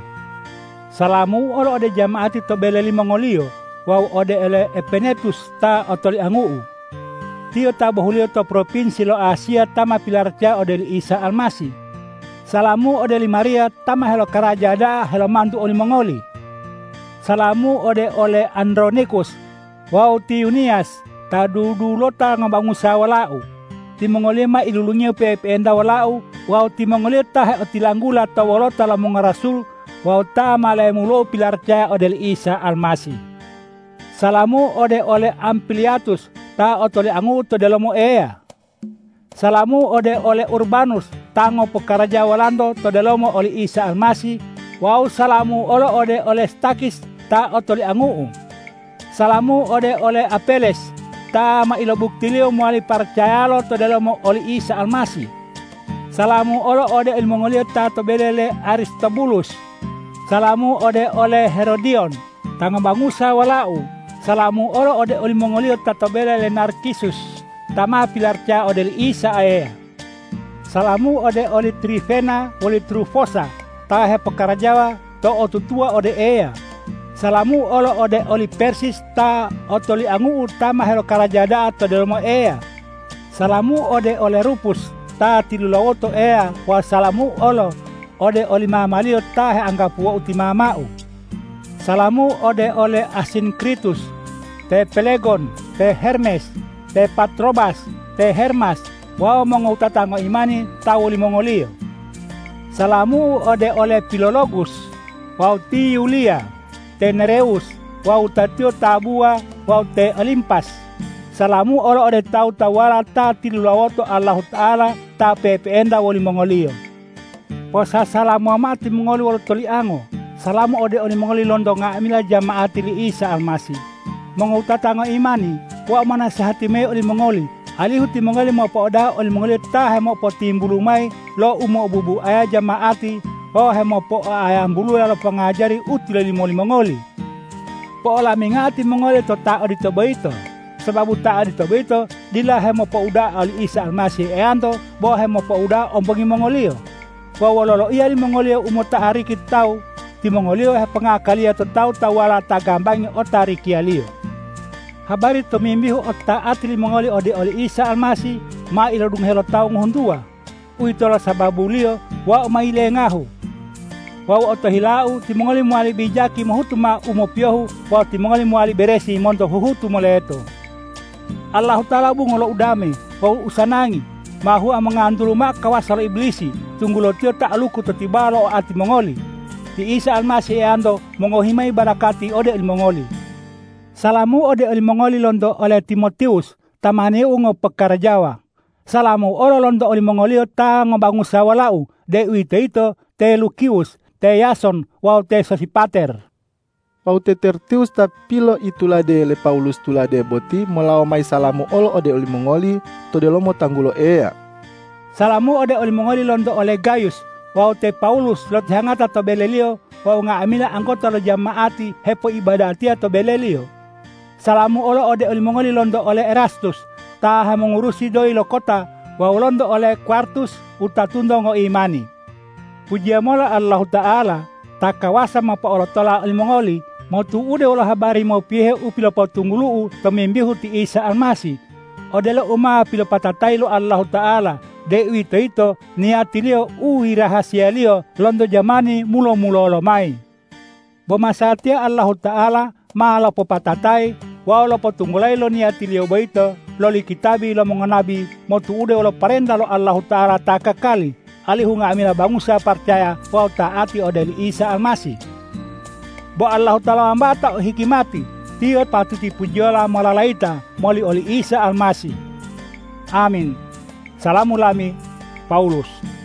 Speaker 1: Salamu olo ode jamaati to beleli Mongolio wau ode ele Epenetus ta otoli anguu. Tio ta bohulio to provinsi lo Asia tama pilarca ode Isa Almasi. Salamu ode li Maria tama helo karaja da helo mantu oli Mongoli. Salamu ode ole Andronikus wau ti Unias ta dudulo ta ngabangun sawalau. Ti Mongoli ma ilulungnya peenda walau wau ti Mongoli ta he otilanggula ta walo ta lamunga rasul wau ta malai mulo pilarca ode Isa Almasi. Salamu ode ole Ampliatus ta otole angu to delomo ea. Salamu ode ole Urbanus tango pekaraja walando to delomo oli Isa Almasi. Wau salamu ode ole Stakis ta otole angu. Salamu ode ole Apeles ta ma ilo buktilio muali percayalo to delomo oli Isa Almasi. Salamu ode il Mongolio ta to belele Aristobulus. Salamu ode ole Herodion tango bangusa walau. Salamu ode oli Mongolio tatobele le Narkisus tama pilarca ode Isa aea. Salamu ode oli Trifena oli Trufosa tahe pekarajawa to otutua ode ea. Salamu ode oli Persis ta otoli angu tama helo karajada to delmo ea. Salamu ode ole Rupus ta tilulawoto ea wa salamu ode oli Mamalio tahe anggapuwa utimamau. Salamu ode ole Asinkritus, te Pelegon, te Hermes, te Patrobas, te Hermas, wao mongutatango imani tawuli Mongolio. Salamu ode ole Philologus, wao ti Yulia, te Nereus, wao tatio tabua, wao te Olimpas. Salamu ode tau tawala ta tilulawoto Allah Ta'ala ta peenda woli Mongolio. Posa salamu amati Mongoli walo toli ango. Salamu ode oli Mongoli londo nga amila jamaati li Isa Almasi. Mongutatango imani wa mana sehati me oli Mongoli. Alihu ti Mongoli mo po oda oli Mongoli ta he mo po timbulu mai lo umo bubu aya jamaati o he mo po aya mbulu lo pengajari utile li Mongoli. Po ola mingati Mongoli to ta odi to baito. Sababu ta odi to baito dila he mo po uda oli Isa Almasi eanto bo he mo po uda ombongi Mongolio. Wa wololo iya li Mongolio umo ta hari kitau ti Mongolio he pengakalia to tau tawala tagambangi otarikia lio. Habari to mimbihu otta atili Mongoli ode oli Isa Almasi ma ilodung helo tau ngondua. Uitola sababu lio wa maile ngahu. Wau otohilau timongoli muali bijaki mahutuma umopiohu wau timongoli muali beresi monto huhutu moleto. Allah Ta'ala bungolo udame wau usanangi mahu amanganduluma kawasalo iblisi tunggulo tio ta'aluku totibalo ati mongoli. Ti Isa Almasih ando mongohimai barakati ode ilmongoli. Salamu ode ilmongoli londo oleh Timotius tamane ungo perkara Jawa. Salamu olo londo ilmongoli ta ngobangu sawalau de uiteito te Lukius te Yason wau te Sosipater.
Speaker 3: Pau te Tertius ta pilo itulade le Paulus tulade boti molao mai salamu olo ode ilmongoli to de lomo tanggulo ea.
Speaker 1: Salamu ode ilmongoli londo oleh Gaius wau te Paulus lot hangata to belelio wau nga amila anggota lo jamaati hepo ibadatia to belelio. Salamu olo ode ilmongoli londo oleh Erastus taha mengurusi doi lo kota wau londo oleh Quartus utatundo ngo imani. Pujian mola Allah Ta'ala takawasa mapa olo tola ilmongoli motu ude olo habari mo pihe upilo patunggulu tomimbihu ti Isa Almasih. Odelo uma pilo patatailo Allah Ta'ala de uito niatilio uhi rahasia lio londo jamani mulo lomai. Bomasatia Allah Ta'ala malo popatatai walo potunggulai lo niatilio baito loli kitabi lo mengenabi motu ude olo parenda lo Allah Ta'ala takakali alihu ngamila bangsa percaya wau taati odeli Isa Almasih. Bo Allah Ta'ala ambata hikimati tio patuti pujiola malalaita moli oli Isa Almasih. Amin. Salamu lami, Paulus.